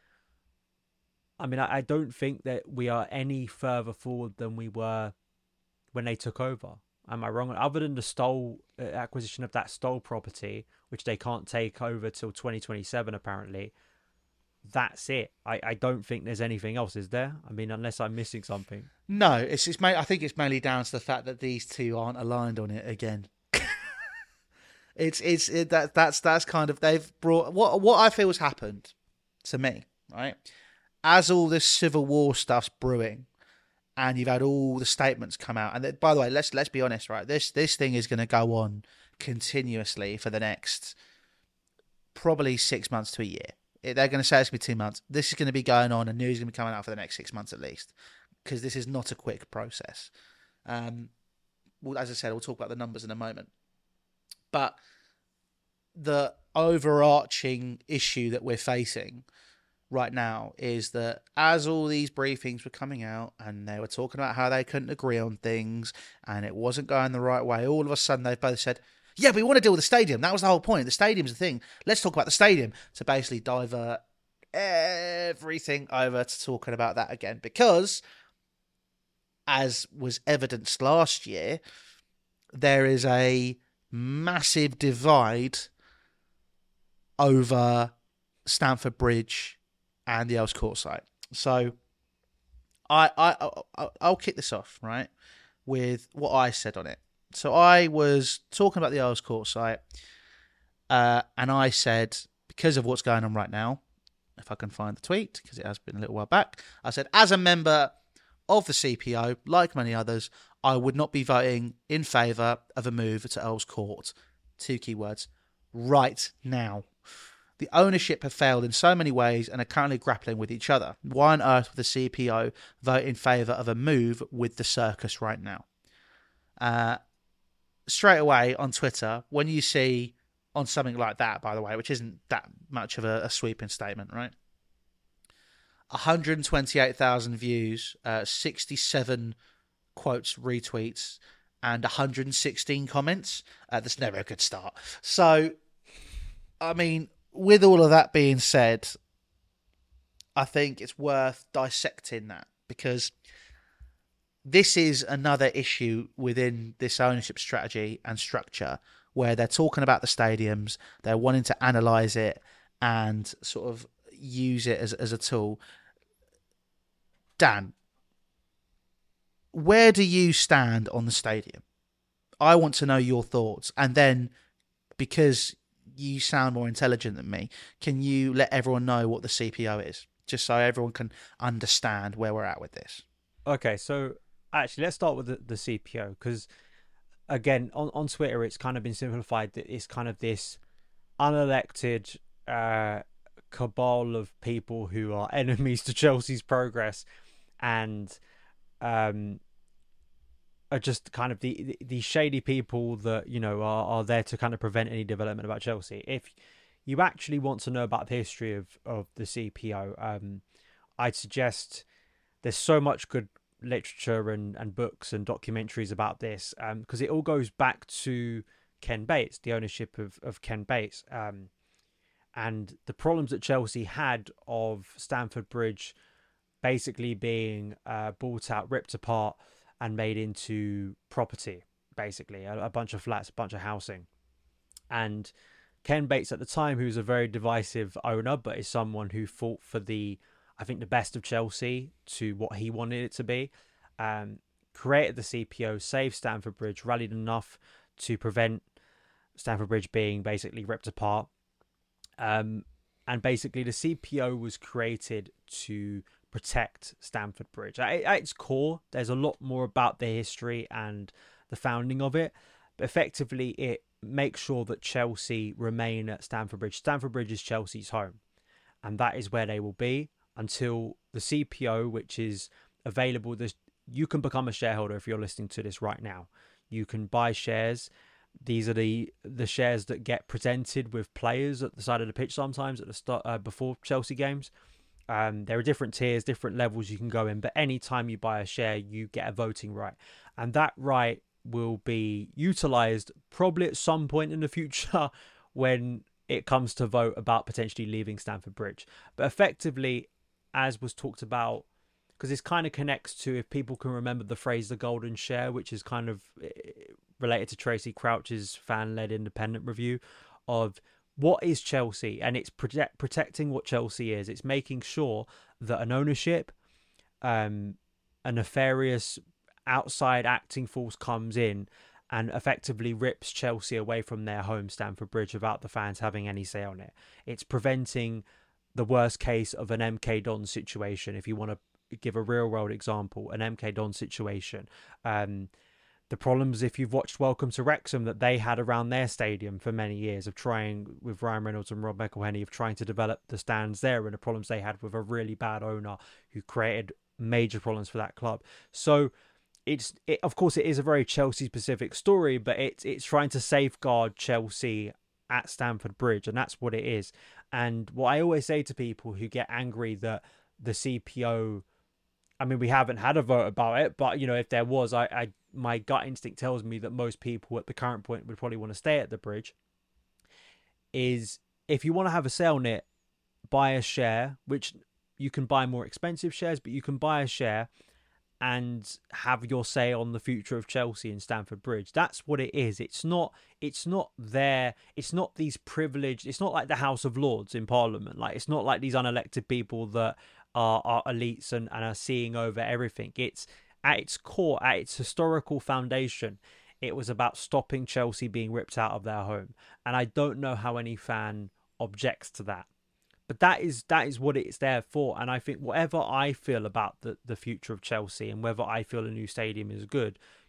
I mean, I, I don't think that we are any further forward than we were when they took over. Am I wrong? Other than the Stoll uh, acquisition of that Stoll property, which they can't take over till twenty twenty-seven apparently, that's it. I, I don't think there's anything else, is there? I mean, unless I'm missing something. No, it's it's. I think it's mainly down to the fact that these two aren't aligned on it again. it's it's it, that that's that's kind of they've brought what what I feel has happened to me, right? As all this civil war stuff's brewing, and you've had all the statements come out. And by the way, let's let's be honest, right? This this thing is going to go on continuously for the next probably six months to a year. They're going to say it's going to be two months. This is going to be going on, and news is going to be coming out for the next six months at least, because this is not a quick process. Um, well, as I said, we'll talk about the numbers in a moment. But the overarching issue that we're facing right now is that as all these briefings were coming out and they were talking about how they couldn't agree on things and it wasn't going the right way, all of a sudden they've both said, yeah, but we want to deal with the stadium. That was the whole point. The stadium's the thing. Let's talk about the stadium. To basically divert everything over to talking about that again. Because, as was evidenced last year, there is a massive divide over Stamford Bridge and the Earls Court site. So I, I, I, I'll kick this off, right, with what I said on it. So I was talking about the Earls Court site, uh, and I said, because of what's going on right now, if I can find the tweet, because it has been a little while back, I said, as a member of the C P O, like many others, I would not be voting in favour of a move to Earls Court two keywords, right now. The ownership have failed in so many ways and are currently grappling with each other. Why on earth would the C P O vote in favour of a move with the circus right now? Uh, straight away on Twitter, when you see on something like that, by the way, which isn't that much of a, a sweeping statement, right? one hundred twenty-eight thousand views, uh, sixty-seven quotes, retweets, and one hundred sixteen comments. Uh, that's never a good start. So, I mean, with all of that being said, I think it's worth dissecting that, because this is another issue within this ownership strategy and structure where they're talking about the stadiums, they're wanting to analyse it and sort of use it as, as a tool. Dan, where do you stand on the stadium? I want to know your thoughts. And then, because you sound more intelligent than me, can you let everyone know what the C P O is? Just so everyone can understand where we're at with this. Okay, so actually, let's start with the, the C P O, because, again, on, on Twitter, it's kind of been simplified that it's kind of this unelected uh, cabal of people who are enemies to Chelsea's progress and um, are just kind of the, the, the shady people that, you know, are, are there to kind of prevent any development about Chelsea. If you actually want to know about the history of, of the C P O, um, I'd suggest there's so much good literature and, and books and documentaries about this, because um, it all goes back to Ken Bates, the ownership of, of Ken Bates, um, and the problems that Chelsea had of Stamford Bridge basically being uh, bought out, ripped apart and made into property, basically a, a bunch of flats, a bunch of housing. And Ken Bates at the time, who was a very divisive owner, but is someone who fought for the, I think, the best of Chelsea to what he wanted it to be, um, created the C P O, saved Stamford Bridge, rallied enough to prevent Stamford Bridge being basically ripped apart. Um, and basically the C P O was created to protect Stamford Bridge. At, at its core, there's a lot more about the history and the founding of it, but effectively it makes sure that Chelsea remain at Stamford Bridge. Stamford Bridge is Chelsea's home, and that is where they will be until the C P O, which is available. This, you can become a shareholder if you're listening to this right now. You can buy shares. These are the the shares that get presented with players at the side of the pitch sometimes at the start uh, before Chelsea games. Um, there are different tiers, different levels you can go in, but anytime you buy a share, you get a voting right, and that right will be utilised probably at some point in the future when it comes to vote about potentially leaving Stamford Bridge. But effectively, as was talked about, because this kind of connects to, if people can remember the phrase the golden share, which is kind of related to Tracy Crouch's fan-led independent review of what is Chelsea, and it's protect, protecting what Chelsea is. It's making sure that an ownership, um, a nefarious outside acting force comes in and effectively rips Chelsea away from their home, Stamford Bridge, without the fans having any say on it. It's preventing the worst case of an M K Dons situation, if you want to give a real world example, an M K Dons situation. Um, the problems, if you've watched Welcome to Wrexham, that they had around their stadium for many years of trying, with Ryan Reynolds and Rob McElhenney, of trying to develop the stands there, and the problems they had with a really bad owner who created major problems for that club. So it's, it, of course, it is a very Chelsea specific story, but it's it's trying to safeguard Chelsea at Stamford Bridge, and that's what it is. And what I always say to people who get angry that the C P O, I mean, we haven't had a vote about it, but, you know, if there was, I, I my gut instinct tells me that most people at the current point would probably want to stay at the bridge, is if you want to have a say on it, buy a share, which you can buy more expensive shares, but you can buy a share and have your say on the future of Chelsea and Stamford Bridge. That's what it is. It's not, it's not there. It's not these privileged, it's not like the House of Lords in Parliament. Like, it's not like these unelected people that are, are elites and, and are seeing over everything. It's at its core, at its historical foundation, it was about stopping Chelsea being ripped out of their home. And I don't know how any fan objects to that. But that is that is what it's there for. And I think whatever I feel about the, the future of Chelsea and whether I feel a new stadium is good,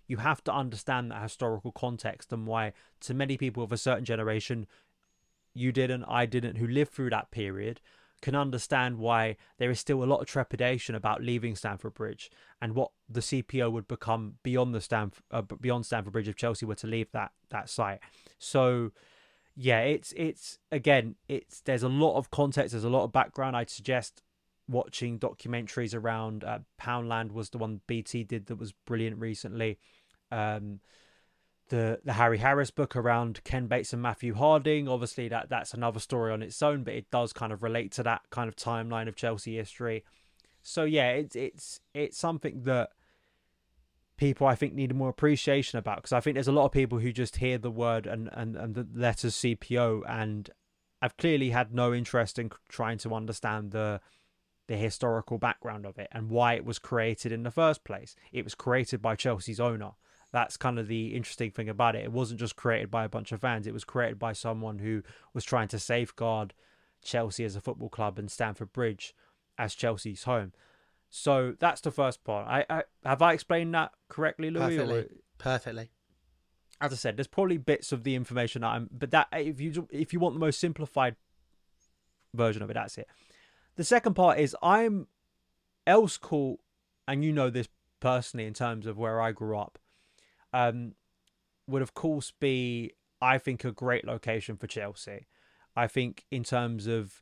you have to understand that historical context and why, to many people of a certain generation, you didn't, I didn't, who lived through that period, can understand why there is still a lot of trepidation about leaving Stamford Bridge and what the C P O would become beyond the Stamford uh, beyond Stamford Bridge if Chelsea were to leave that that site. So yeah, it's it's again, it's there's a lot of context, there's a lot of background. I'd suggest watching documentaries around uh, Poundland was the one B T did that was brilliant recently. Um, the the Harry Harris book around Ken Bates and Matthew Harding, obviously that that's another story on its own, but it does kind of relate to that kind of timeline of Chelsea history. So yeah, it's it's it's something that people I think need more appreciation about, because I think there's a lot of people who just hear the word and and, and the letters C P O and have clearly had no interest in trying to understand the the historical background of it and why it was created in the first place. It was created by Chelsea's owner. That's kind of the interesting thing about it. It wasn't just created by a bunch of fans. It was created by someone who was trying to safeguard Chelsea as a football club and Stamford Bridge as Chelsea's home. So that's the first part. I, I have I explained that correctly, Louis? Perfectly. Or, Perfectly. as I said, there's probably bits of the information that I'm, but that if you if you want the most simplified version of it, that's it. The second part is I'm Earls Court, and you know this personally in terms of where I grew up. Um, would of course be, I think, a great location for Chelsea. I think in terms of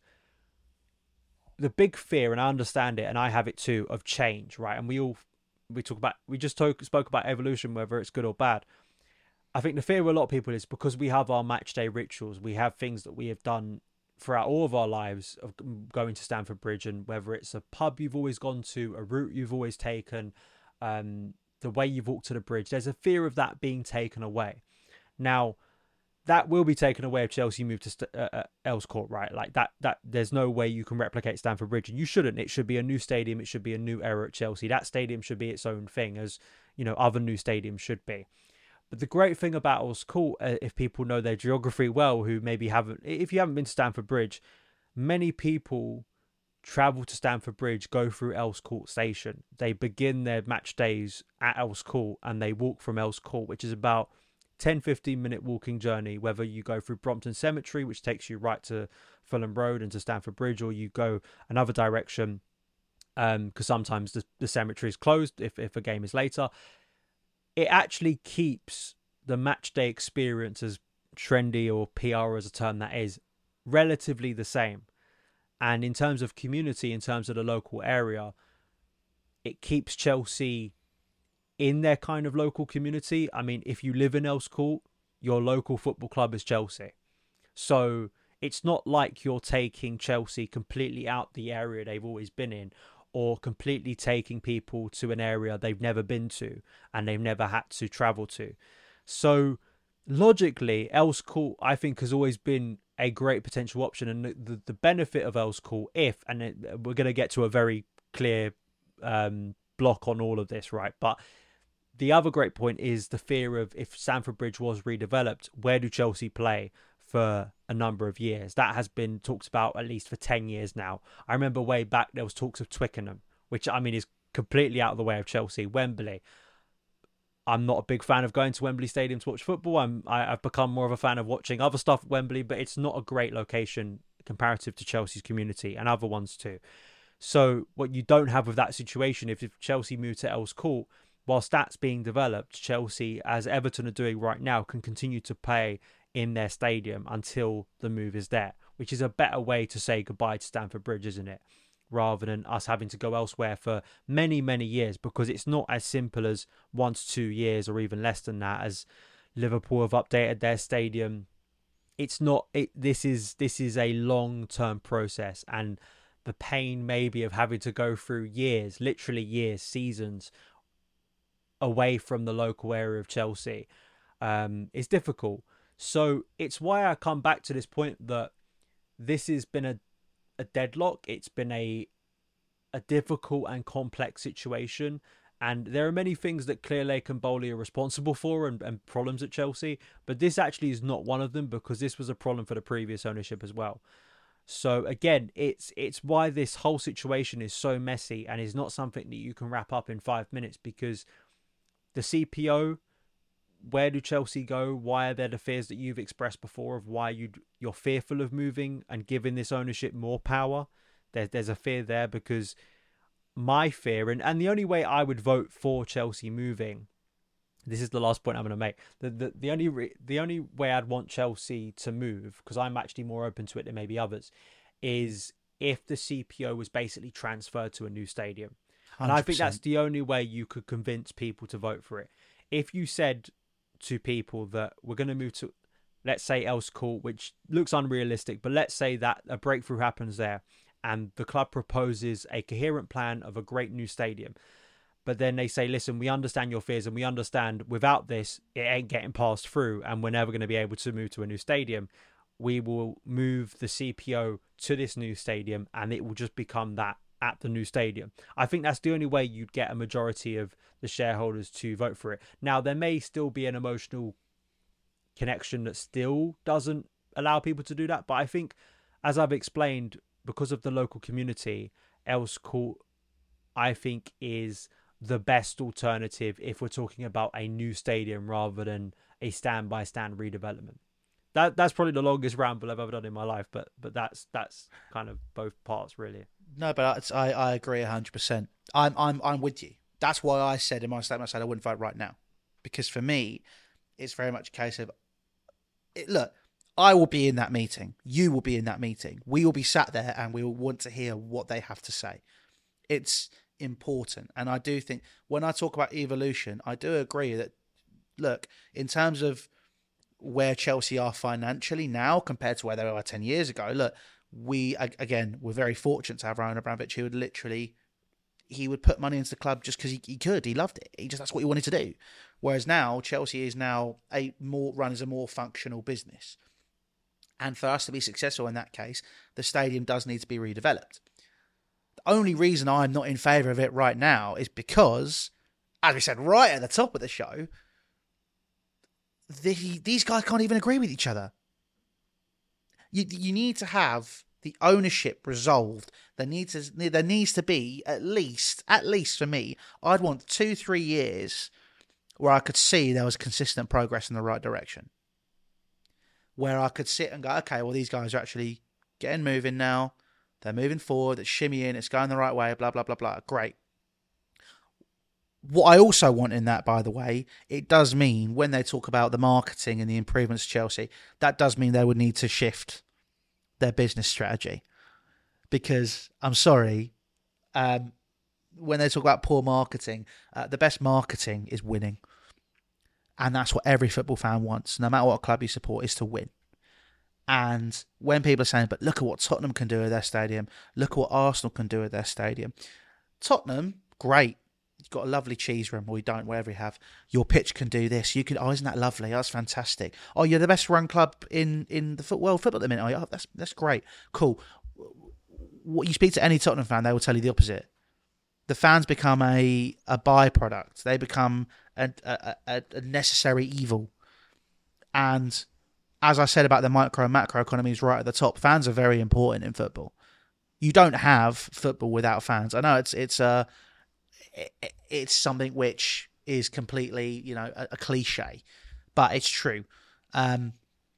the big fear, and I understand it, and I have it too, of change, right? And we all we talk about we just talk, spoke about evolution, whether it's good or bad. I think the fear of a lot of people is because we have our match day rituals, we have things that we have done throughout all of our lives of going to Stamford Bridge, and whether it's a pub you've always gone to, a route you've always taken, um. the way you've walked to the bridge, there's a fear of that being taken away. Now, that will be taken away if Chelsea move to St- uh, uh, Earls Court, right? Like that, that there's no way you can replicate Stamford Bridge, and you shouldn't. It should be a new stadium. It should be a new era at Chelsea. That stadium should be its own thing, as you know, other new stadiums should be. But the great thing about Earls Court, uh, if people know their geography well, who maybe haven't, if you haven't been to Stamford Bridge, many people travel to Stamford Bridge, go through Earls Court Station. They begin their match days at Earls Court and they walk from Earls Court, which is about ten to fifteen minute walking journey, whether you go through Brompton Cemetery, which takes you right to Fulham Road and to Stamford Bridge, or you go another direction, because um, sometimes the, the cemetery is closed if, if a game is later. It actually keeps the match day experience, as trendy or P R as a term that is, relatively the same. And in terms of community, in terms of the local area, it keeps Chelsea in their kind of local community. I mean, if you live in Earls Court, your local football club is Chelsea. So it's not like you're taking Chelsea completely out the area they've always been in, or completely taking people to an area they've never been to and they've never had to travel to. So logically, Earls Court, I think, has always been a great potential option. And the, the, the benefit of Earls Court, if, and it, we're going to get to a very clear um, block on all of this, right? But the other great point is the fear of, if Stamford Bridge was redeveloped, where do Chelsea play for a number of years? That has been talked about at least for ten years now. I remember way back there was talks of Twickenham, which I mean is completely out of the way of Chelsea. Wembley, I'm not a big fan of going to Wembley Stadium to watch football. I'm, I, I've become more of a fan of watching other stuff at Wembley, but it's not a great location comparative to Chelsea's community and other ones too. So what you don't have with that situation, if, if Chelsea move to Earls Court, whilst that's being developed, Chelsea, as Everton are doing right now, can continue to play in their stadium until the move is there, which is a better way to say goodbye to Stamford Bridge, isn't it? Rather than us having to go elsewhere for many, many years, because it's not as simple as one to two years or even less than that, as Liverpool have updated their stadium. It's not, it, this is, this is a long-term process, and the pain maybe of having to go through years, literally years, seasons away from the local area of Chelsea um, is difficult. So it's why I come back to this point that this has been a a deadlock. It's been a a difficult and complex situation, and there are many things that Clear Lake and Bowley are responsible for, and, and problems at Chelsea, but this actually is not one of them, because this was a problem for the previous ownership as well. So again, it's it's why this whole situation is so messy and is not something that you can wrap up in five minutes, because The C P O, where do Chelsea go? Why are there the fears that you've expressed before of why you you're fearful of moving and giving this ownership more power? There, there's a fear there because my fear, and, and the only way I would vote for Chelsea moving, this is the last point I'm going to make. The the, the only re, the only way I'd want Chelsea to move, because I'm actually more open to it than maybe others, is if the C P O was basically transferred to a new stadium. And one hundred percent. I think that's the only way you could convince people to vote for it. If you said to people that we're going to move to, let's say, Earls Court, which looks unrealistic, but let's say that a breakthrough happens there and the club proposes a coherent plan of a great new stadium, but then they say, listen, we understand your fears and we understand without this, it ain't getting passed through and we're never going to be able to move to a new stadium. We will move the C P O to this new stadium and it will just become that at the new stadium. I think that's the only way you'd get a majority of the shareholders to vote for it. Now, there may still be an emotional connection that still doesn't allow people to do that, but I think, as I've explained, because of the local community, Earls Court, I think, is the best alternative if we're talking about a new stadium rather than a stand-by-stand redevelopment. That that's probably the longest ramble I've ever done in my life, but but that's that's kind of both parts, really. No, but it's, I I agree a hundred percent. I'm I'm I'm with you. That's why I said in my statement, I said I wouldn't vote right now, because for me, it's very much a case of, it, look, I will be in that meeting, you will be in that meeting, we will be sat there, and we will want to hear what they have to say. It's important, and I do think when I talk about evolution, I do agree that, look, in terms of where Chelsea are financially now compared to where they were ten years ago, look, we, again, we're very fortunate to have Roman Abramovich, who would literally, he would put money into the club just because he, he could. He loved it. He just, that's what he wanted to do. Whereas now, Chelsea is now a more run as a more functional business. And for us to be successful in that case, the stadium does need to be redeveloped. The only reason I'm not in favour of it right now is because, as we said right at the top of the show, the, these guys can't even agree with each other. You you need to have the ownership resolved. There needs to there needs to be at least at least for me, I'd want two three years where I could see there was consistent progress in the right direction. Where I could sit and go, okay, well, these guys are actually getting moving now. They're moving forward. It's shimmying. It's going the right way. Blah blah blah blah. Great. What I also want in that, by the way, it does mean when they talk about the marketing and the improvements to Chelsea, that does mean they would need to shift their business strategy. Because, I'm sorry, um, when they talk about poor marketing, uh, the best marketing is winning. And that's what every football fan wants, no matter what club you support, is to win. And when people are saying, but look at what Tottenham can do with their stadium, look at what Arsenal can do with their stadium. Tottenham, great. You've got a lovely cheese room, or you don't, wherever you have. Your pitch can do this. You can. Oh, isn't that lovely? That's fantastic. Oh, you're the best run club in, in the foot, world football at the minute. Oh, yeah, that's that's great. Cool. What you speak to any Tottenham fan, they will tell you the opposite. The fans become a a byproduct. They become a a, a, a necessary evil. And as I said about the micro and macro economies right at the top, fans are very important in football. You don't have football without fans. I know it's it's a. Uh, it's something which is completely, you know, a, a cliche, but it's true. Um,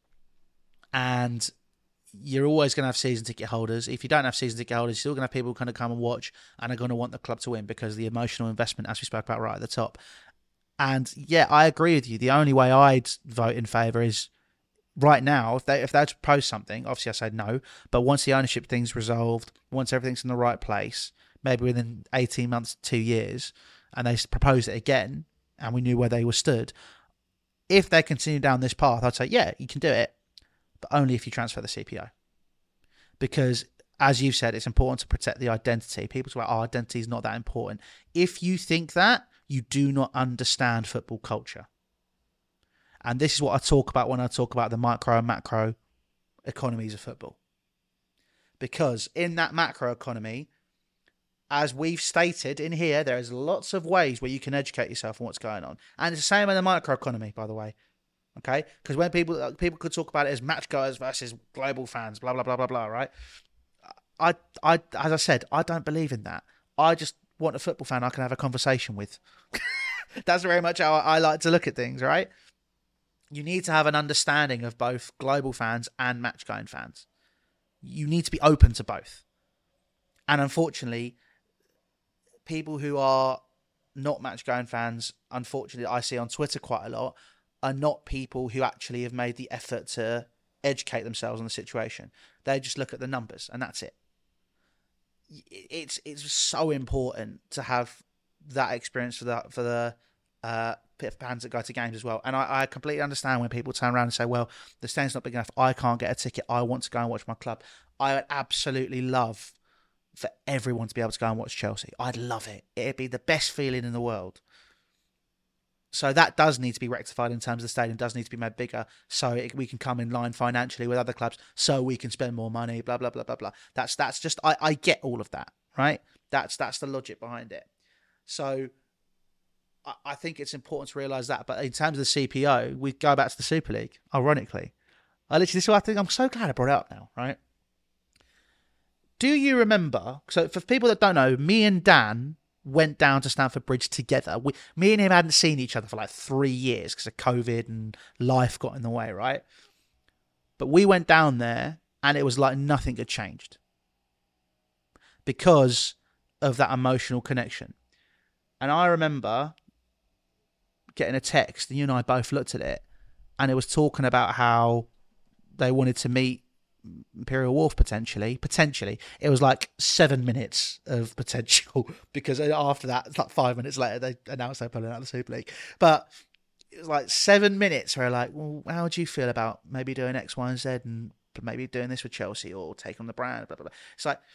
and you're always going to have season ticket holders. If you don't have season ticket holders, you're still going to have people who kind of come and watch and are going to want the club to win because of the emotional investment, as we spoke about right at the top. And yeah, I agree with you. The only way I'd vote in favour is right now, if they if they had to propose something, obviously I said no, but once the ownership thing's resolved, once everything's in the right place, maybe within eighteen months, two years, and they proposed it again, and we knew where they were stood, if they continue down this path, I'd say, yeah, you can do it, but only if you transfer the C P O. Because, as you've said, it's important to protect the identity. People say, oh, identity is not that important. If you think that, you do not understand football culture. And this is what I talk about when I talk about the micro and macro economies of football. Because in that macro economy, as we've stated in here, there's lots of ways where you can educate yourself on what's going on. And it's the same in the microeconomy, by the way. Okay? Because when people people could talk about it as matchgoers versus global fans, blah, blah, blah, blah, blah, right? I, I, as I said, I don't believe in that. I just want a football fan I can have a conversation with. That's very much how I like to look at things, right? You need to have an understanding of both global fans and match-going fans. You need to be open to both. And unfortunately, people who are not match-going fans, unfortunately, I see on Twitter quite a lot, are not people who actually have made the effort to educate themselves on the situation. They just look at the numbers, and that's it. It's it's so important to have that experience for the for the uh, fans that go to games as well. And I, I completely understand when people turn around and say, "Well, the stand's not big enough. I can't get a ticket. I want to go and watch my club." I would absolutely love for everyone to be able to go and watch Chelsea. I'd love it. It'd be the best feeling in the world. So that does need to be rectified in terms of the stadium, does need to be made bigger so it, we can come in line financially with other clubs, so we can spend more money, blah, blah, blah, blah, blah. That's that's just, I, I get all of that, right? That's that's the logic behind it. So I, I think it's important to realise that. But in terms of the C P O, we go back to the Super League, ironically. I literally, this is what I think, I'm so glad I brought it up now, right? Do you remember, so for people that don't know, me and Dan went down to Stamford Bridge together. We, me and him hadn't seen each other for like three years because of COVID and life got in the way, right? But we went down there and it was like nothing had changed because of that emotional connection. And I remember getting a text, and you and I both looked at it, and it was talking about how they wanted to meet Imperial Wharf potentially. Potentially. It was like seven minutes of potential because after that, it's like five minutes later, they announced they're pulling out of the Super League. But it was like seven minutes where like, well, how would you feel about maybe doing X, Y, and Z and maybe doing this with Chelsea or take on the brand, blah, blah, blah. It's like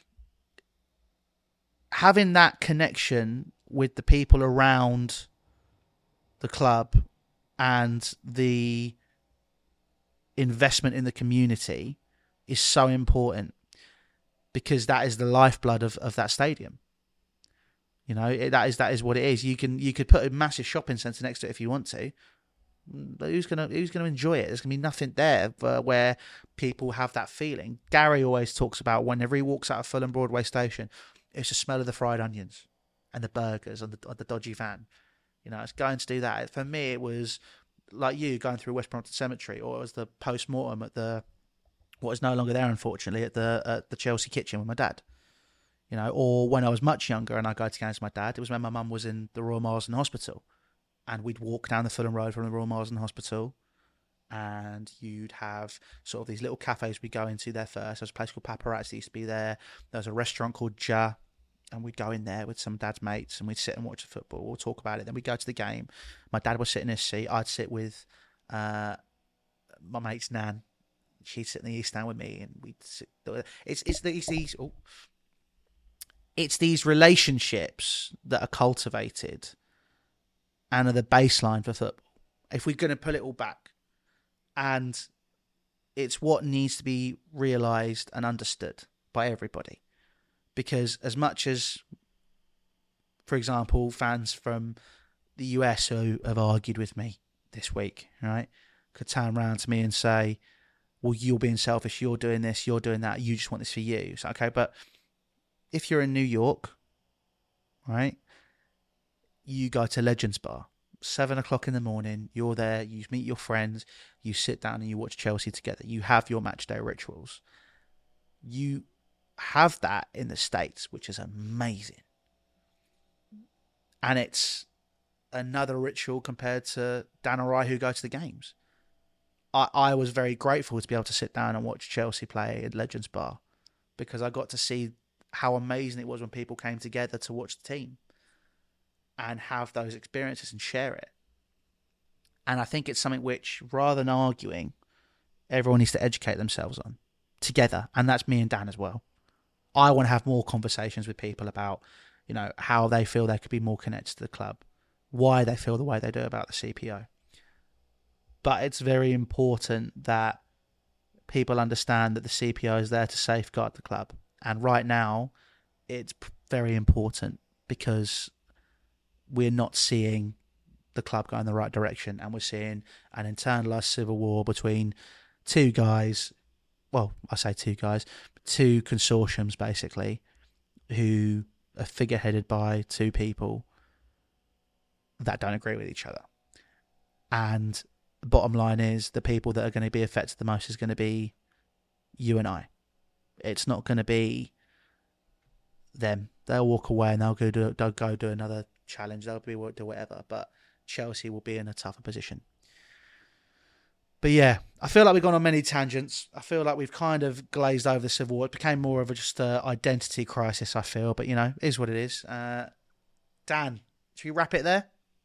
having that connection with the people around the club and the investment in the community is so important because that is the lifeblood of, of that stadium. You know, it, that is that is what it is. You can you could put a massive shopping centre next to it if you want to, but who's gonna who's gonna enjoy it? There's gonna be nothing there for, where people have that feeling. Gary always talks about whenever he walks out of Fulham Broadway Station, it's the smell of the fried onions and the burgers and the, and the dodgy van. You know, it's going to do that. For me, it was like you going through West Brompton Cemetery, or it was the post mortem at the what is no longer there, unfortunately, at the at the Chelsea kitchen with my dad. You know, or when I was much younger and I go to games with my dad, it was when my mum was in the Royal Marsden Hospital, and we'd walk down the Fulham Road from the Royal Marsden Hospital, and you'd have sort of these little cafes we'd go into there first. There was a place called Paparazzi used to be there. There was a restaurant called Ja, and we'd go in there with some dad's mates and we'd sit and watch the football. We'll talk about it. Then we'd go to the game. My dad would sit in his seat. I'd sit with uh, my mate's nan. She'd sit in the east stand with me, and we'd sit. It's it's these these oh, it's these relationships that are cultivated and are the baseline for football. If we're going to pull it all back, and it's what needs to be realised and understood by everybody, because as much as, for example, fans from the U S who have argued with me this week, right, could turn around to me and say, well, you're being selfish, you're doing this, you're doing that, you just want this for you. So, okay, but if you're in New York, right, you go to Legends Bar, seven o'clock in the morning, you're there, you meet your friends, you sit down and you watch Chelsea together, you have your match day rituals. You have that in the States, which is amazing. And it's another ritual compared to Dan or I who go to the games. I, I was very grateful to be able to sit down and watch Chelsea play at Legends Bar, because I got to see how amazing it was when people came together to watch the team and have those experiences and share it. And I think it's something which, rather than arguing, everyone needs to educate themselves on together. And that's me and Dan as well. I want to have more conversations with people about, you know, how they feel they could be more connected to the club, why they feel the way they do about the C P O. But it's very important that people understand that the C P O is there to safeguard the club. And right now, it's very important because we're not seeing the club go in the right direction, and we're seeing an internalized civil war between two guys. Well, I say two guys, two consortiums basically, who are figureheaded by two people that don't agree with each other. And the bottom line is the people that are going to be affected the most is going to be you and I. It's not going to be them. They'll walk away and they'll go do, they'll go do another challenge. They'll be do whatever. But Chelsea will be in a tougher position. But yeah, I feel like we've gone on many tangents. I feel like we've kind of glazed over the Civil War. It became more of a just an identity crisis, I feel. But, you know, it is what it is. Uh, Dan, should we wrap it there?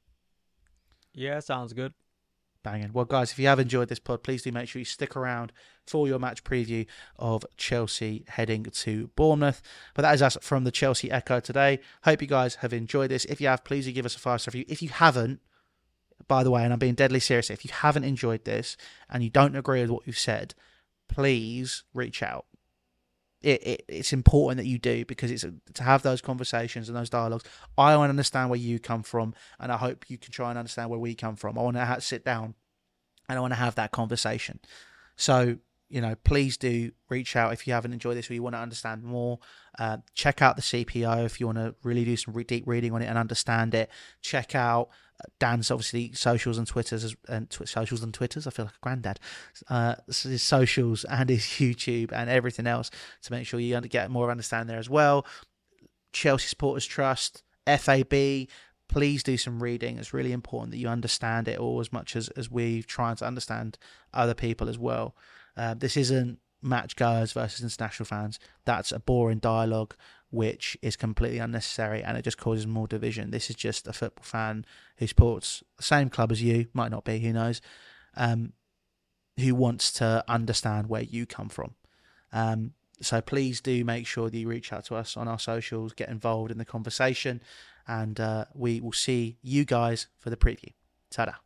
Yeah, sounds good. Banging. Well, guys, if you have enjoyed this pod, please do make sure you stick around for your match preview of Chelsea heading to Bournemouth. But that is us from the Chelsea Echo today. Hope you guys have enjoyed this. If you have, please do give us a five-star review. If you haven't, by the way, and I'm being deadly serious, if you haven't enjoyed this and you don't agree with what we've said, please reach out. It, it it's important that you do, because it's a, to have those conversations and those dialogues. I want to understand where you come from, and I hope you can try and understand where we come from. I want to ha- sit down and I want to have that conversation. So, you know, please do reach out if you haven't enjoyed this or you want to understand more. Uh, check out the C P O if you want to really do some re- deep reading on it and understand it. Check out Dan's obviously socials and Twitters and tw- socials and Twitters. I feel like a granddad. Uh, his socials and his YouTube and everything else to make sure you get more understanding there as well. Chelsea Supporters Trust, F A B. Please do some reading. It's really important that you understand it all as much as as we're trying to understand other people as well. Uh, this isn't match goers versus international fans. That's a boring dialogue which is completely unnecessary, and it just causes more division. This is just a football fan who supports the same club as you, might not be, who knows, um, who wants to understand where you come from. Um, so please do make sure that you reach out to us on our socials, get involved in the conversation, and uh, we will see you guys for the preview. Ta-da.